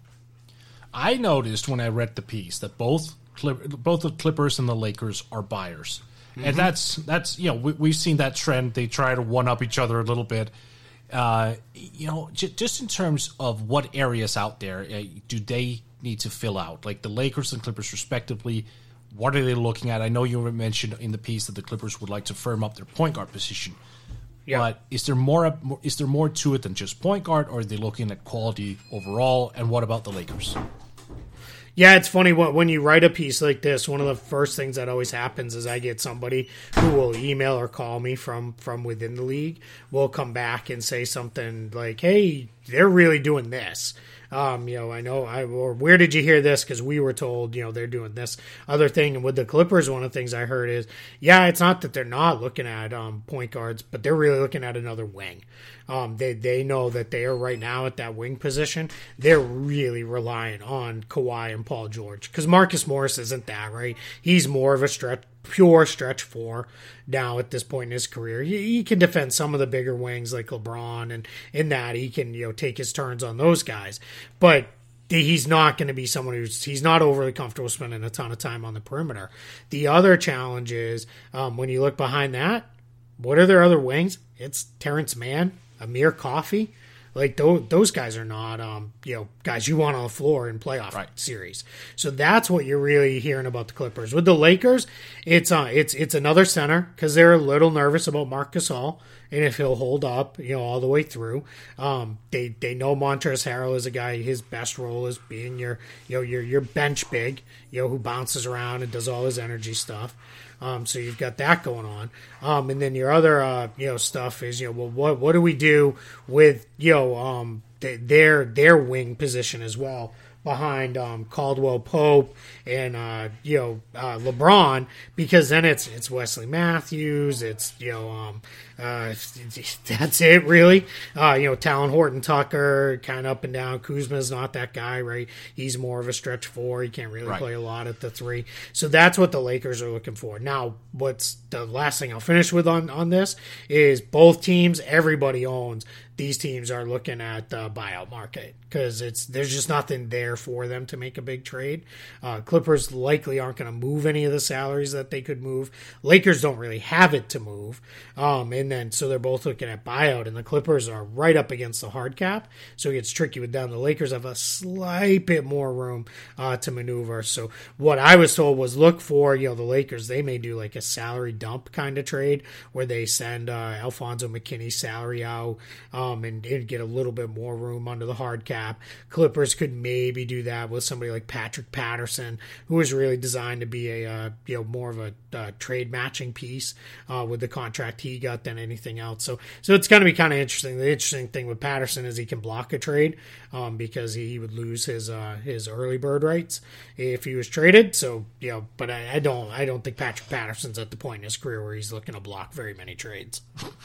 I noticed when I read the piece that both the Clippers and the Lakers are buyers. And that's we've seen that trend. They try to one up each other a little bit. Just in terms of what areas out there do they need to fill out, like the Lakers and Clippers respectively, What are they looking at? I know you mentioned in the piece that the Clippers would like to firm up their point guard position. Yeah. But is there more to it than just point guard, or are they looking at quality overall? And what about the Lakers? Yeah, it's funny when you write a piece like this, one of the first things that always happens is I get somebody who will email or call me from within the league, will come back and say something like, hey, they're really doing this. I know, or where did you hear this? Because we were told, they're doing this other thing. And with the Clippers, one of the things I heard is, it's not that they're not looking at point guards, but they're really looking at another wing. They know that they are right now at that wing position. They're really reliant on Kawhi and Paul George because Marcus Morris isn't that, right? He's more of a pure stretch four now at this point in his career. He can defend some of the bigger wings like LeBron, and in that he can take his turns on those guys, but he's not going to be someone he's not overly comfortable spending a ton of time on the perimeter. The other challenge is when you look behind that, what are their other wings? It's Terrence Mann, Amir Coffey. Like those guys are not, guys you want on the floor in playoff series. So that's what you're really hearing about the Clippers. With the Lakers, it's another center because they're a little nervous about Marc Gasol and if he'll hold up, all the way through. They know Montrezl Harrell is a guy. His best role is being your bench big, who bounces around and does all his energy stuff. So you've got that going on. And then your other, stuff is, what do we do with, their wing position as well behind Caldwell Pope and LeBron, because then it's Wesley Matthews, it's that's it really. Talon Horton Tucker kind of up and down. Kuzma's not that guy, right? He's more of a stretch four. He can't really play a lot at the three. So that's what the Lakers are looking for. Now, what's the last thing I'll finish with on this is both teams, everybody owns. These teams are looking at the buyout market because there's just nothing there for them to make a big trade. Clippers likely aren't going to move any of the salaries that they could move. Lakers don't really have it to move. And then so they're both looking at buyout, and the Clippers are right up against the hard cap. So it gets tricky with them. The Lakers have a slight bit more room to maneuver. So what I was told was look for, the Lakers, they may do like a salary dump kind of trade where they send Alfonso McKinney's salary out. And get a little bit more room under the hard cap. Clippers could maybe do that with somebody like Patrick Patterson, who is really designed to be a more of a trade matching piece with the contract he got than anything else. So it's going to be kind of interesting. The interesting thing with Patterson is he can block a trade because he would lose his early bird rights if he was traded. So but I don't think Patrick Patterson's at the point in his career where he's looking to block very many trades.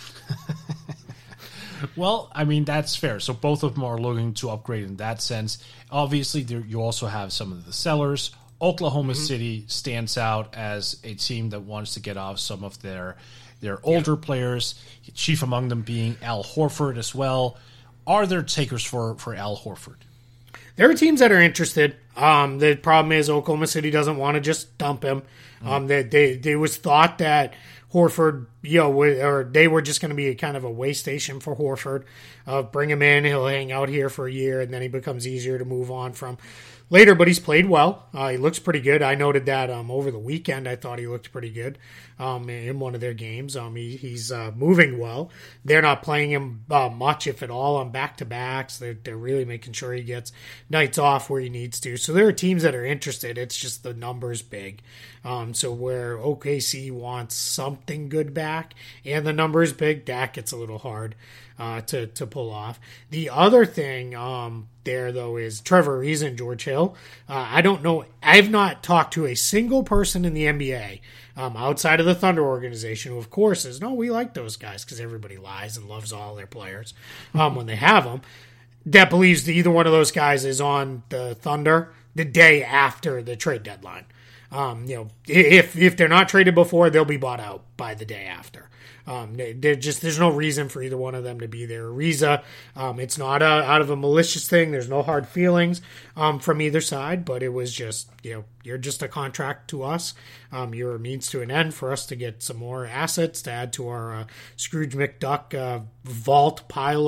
Well, I mean, that's fair. So both of them are looking to upgrade in that sense. Obviously, you also have some of the sellers. Oklahoma City stands out as a team that wants to get off some of their older players, chief among them being Al Horford as well. Are there takers for Al Horford? There are teams that are interested. The problem is Oklahoma City doesn't want to just dump him. They was thought that Horford, or they were just going to be a kind of a way station for Horford. Bring him in, he'll hang out here for a year, and then he becomes easier to move on from later. But he's played well. He looks pretty good. I noted that over the weekend. I thought he looked pretty good in one of their games. He's moving well. They're not playing him much, if at all, on back-to-backs. They're really making sure he gets nights off where he needs to. So there are teams that are interested. It's just the numbers big. So where OKC wants something good back and the number is big, that gets a little hard to pull off. The other thing there, though, is Trevor Ariza and George Hill. I don't know. I've not talked to a single person in the NBA outside of the Thunder organization who, of course, says, no, we like those guys because everybody lies and loves all their players when they have them, that believes that either one of those guys is on the Thunder the day after the trade deadline. If they're not traded before, they'll be bought out by the day after. There's no reason for either one of them to be there. Ariza, it's not out of a malicious thing. There's no hard feelings from either side, but it was just, you're just a contract to us. You're a means to an end for us to get some more assets to add to our Scrooge McDuck vault pile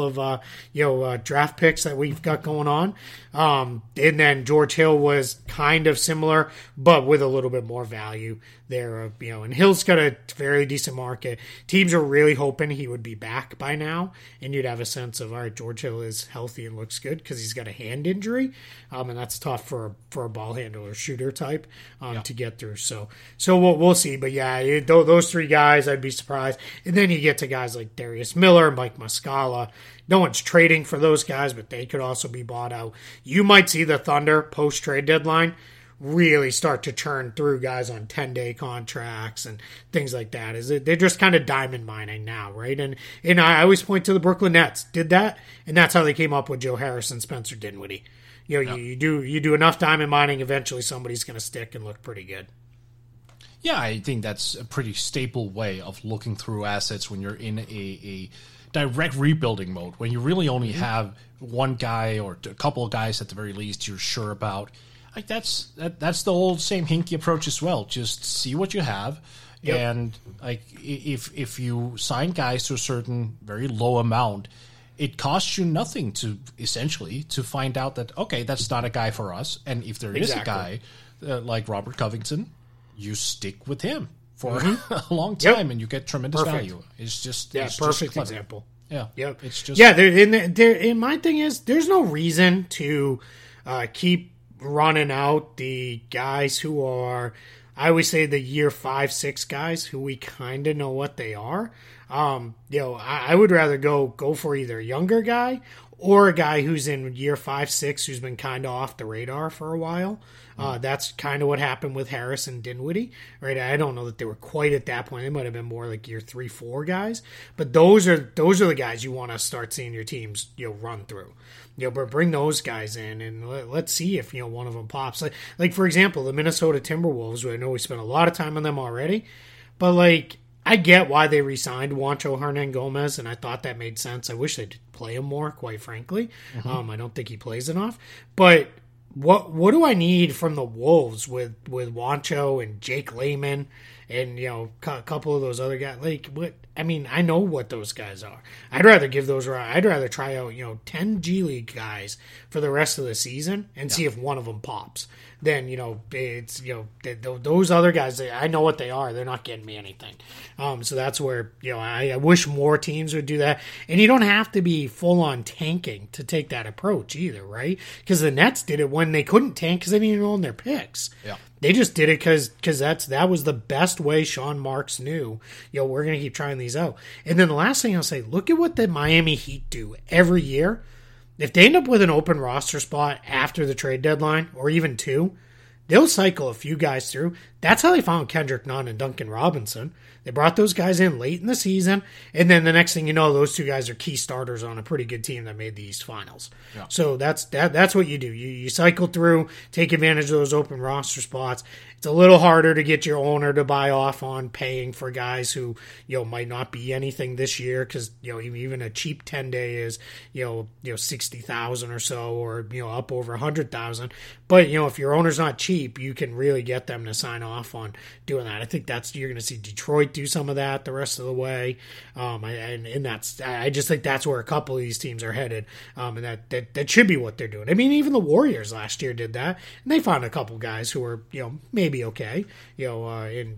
of draft picks that we've got going on. And then George Hill was kind of similar, but with a little bit more value there. And Hill's got a very decent market. Teams are really hoping he would be back by now, and you'd have a sense of, all right, George Hill is healthy and looks good because he's got a hand injury, and that's tough for a ball handler shooter type to get through. So we'll see. But yeah, those three guys, I'd be surprised. And then you get to guys like Darius Miller, Mike Muscala. No one's trading for those guys, but they could also be bought out. You might see the Thunder post-trade deadline really start to churn through guys on 10-day contracts and things like that. They're just kind of diamond mining now, right? And I always point to the Brooklyn Nets did that, and that's how they came up with Joe Harris and Spencer Dinwiddie. You do enough diamond mining, eventually somebody's going to stick and look pretty good. Yeah, I think that's a pretty staple way of looking through assets when you're in a direct rebuilding mode, when you really only have one guy or a couple of guys at the very least you're sure about. Like that's the old same Hinkie approach as well. Just see what you have, and like if you sign guys to a certain very low amount, it costs you nothing to find out that, okay, that's not a guy for us. And if there is a guy like Robert Covington, you stick with him for a long time, and you get tremendous value. It's just perfect example. Yeah, it's just my thing is there's no reason to keep running out the guys who are, I always say, the year 5-6 guys who we kind of know what they are. I would rather go for either a younger guy or a guy who's in year 5-6 who's been kind of off the radar for a while. That's kind of what happened with Harris and Dinwiddie, right? I don't know that they were quite at that point. They might have been more like year 3-4 guys, but those are the guys you want to start seeing your teams run through. But bring those guys in and let's see if one of them pops. Like for example, the Minnesota Timberwolves. I know we spent a lot of time on them already, but like I get why they re-signed Juancho Hernan-Gomez, and I thought that made sense. I wish they'd play him more, quite frankly. I don't think he plays enough. But what do I need from the Wolves with Juancho and Jake Layman and a couple of those other guys? Like what? I mean, I know what those guys are. I'd rather try out 10 G League guys for the rest of the season and see if one of them pops. Then it's those other guys. I know what they are. They're not getting me anything. So that's where I wish more teams would do that. And you don't have to be full on tanking to take that approach either, right? Because the Nets did it when they couldn't tank because they didn't even own their picks. Yeah. They just did it because that was the best way Sean Marks knew, we're going to keep trying these out. And then the last thing I'll say, look at what the Miami Heat do every year. If they end up with an open roster spot after the trade deadline, or even two, they'll cycle a few guys through. That's how they found Kendrick Nunn and Duncan Robinson. They brought those guys in late in the season, and then the next thing you know, those two guys are key starters on a pretty good team that made the East Finals. Yeah. So that's what you do. You cycle through, take advantage of those open roster spots. It's a little harder to get your owner to buy off on paying for guys who might not be anything this year because even a cheap 10-day is $60,000 or so, or up over $100,000. But if your owner's not cheap, you can really get them to sign off on doing that. I think you're going to see Detroit do some of that the rest of the way, I just think that's where a couple of these teams are headed, and that should be what they're doing. I mean, even the Warriors last year did that, and they found a couple guys who were maybe okay, Damian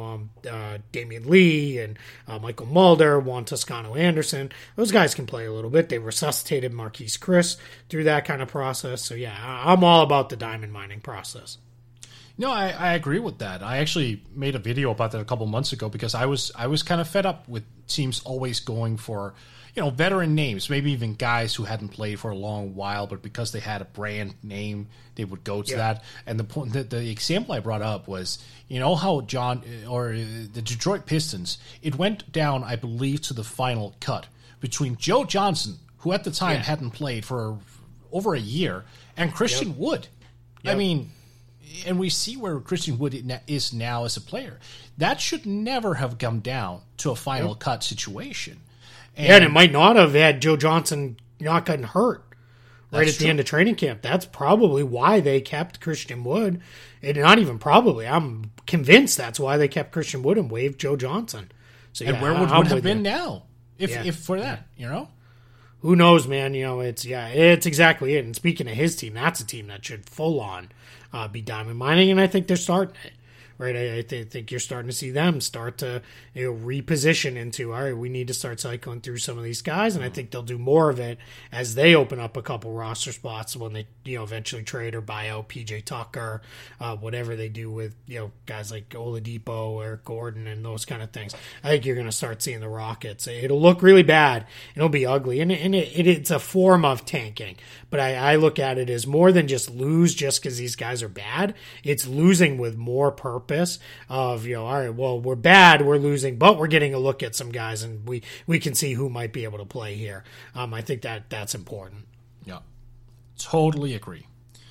Lee and Michael Mulder, Juan Toscano Anderson. Those guys can play a little bit. They resuscitated Marquise Chris through that kind of process. So yeah, I'm all about the diamond mining process. No, I agree with that. I actually made a video about that a couple months ago because I was kind of fed up with teams always going for veteran names, maybe even guys who hadn't played for a long while, but because they had a brand name, they would go to that. And the example I brought up was how the Detroit Pistons, it went down, I believe, to the final cut between Joe Johnson, who at the time hadn't played for over a year, and Christian Wood. Yep. I mean, and we see where Christian Wood is now as a player. That should never have come down to a final cut situation. And it might not have had Joe Johnson not gotten hurt right at the end of training camp. That's probably why they kept Christian Wood. And not even probably. I'm convinced that's why they kept Christian Wood and waived Joe Johnson. So, and where would Wood have been now if for that, you know? Who knows, man? You know, it's exactly it. And speaking of his team, that's a team that should full on be diamond mining, and I think they're starting it. Right, I think you're starting to see them start to reposition into, all right, we need to start cycling through some of these guys, and I think they'll do more of it as they open up a couple roster spots when they eventually trade or buy out PJ Tucker, whatever they do with guys like Oladipo or Gordon and those kind of things. I think you're going to start seeing the Rockets. It'll look really bad. It'll be ugly, and it's a form of tanking. But I look at it as more than just lose just because these guys are bad. It's losing with more purpose of, all right, well, we're bad, we're losing, but we're getting a look at some guys, and we can see who might be able to play here. I think that's important. Yeah, totally agree.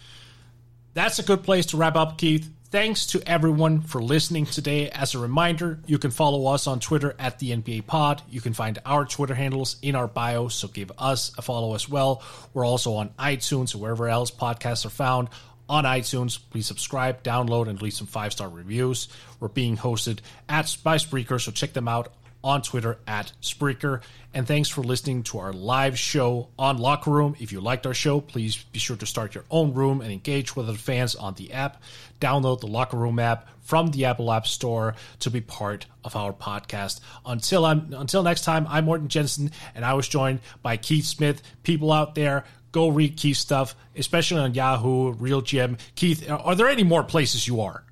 That's a good place to wrap up, Keith. Thanks to everyone for listening today. As a reminder, you can follow us on Twitter at the NBA Pod. You can find our Twitter handles in our bio, so give us a follow as well. We're also on iTunes or wherever else podcasts are found. On iTunes, please subscribe, download, and leave some 5-star reviews. We're being hosted by Spreaker, so check them out on Twitter at Spreaker. And thanks for listening to our live show on Locker Room. If you liked our show, please be sure to start your own room and engage with the fans on the app. Download the Locker Room app from the Apple App Store to be part of our podcast. Until next time, I'm Morten Jensen, and I was joined by Keith Smith. People out there, go read Keith's stuff, especially on Yahoo, Real Gym. Keith, are there any more places you are?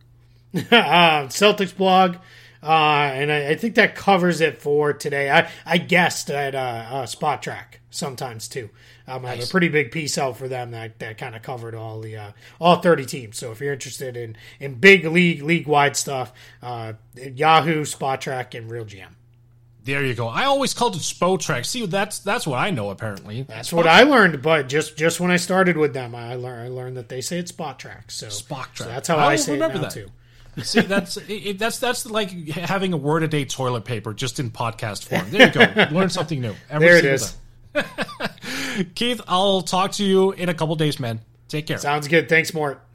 Celtics blog. And I think that covers it for today. I guessed at Spot Track sometimes too. I have a pretty big piece out for them that kind of covered all 30 teams. So if you're interested in big league wide stuff, Yahoo, Spot Track, and Real GM. There you go. I always called it Spot Track. See, that's what I know apparently. That's what I learned, but just when I started with them, I learned that they say it's Spot Track. So Spot Track. So that's how I say it now too. See, that's like having a word a day toilet paper just in podcast form. There you go. Learn something new. There it is. Keith, I'll talk to you in a couple days, man. Take care. Sounds good. Thanks, Mort.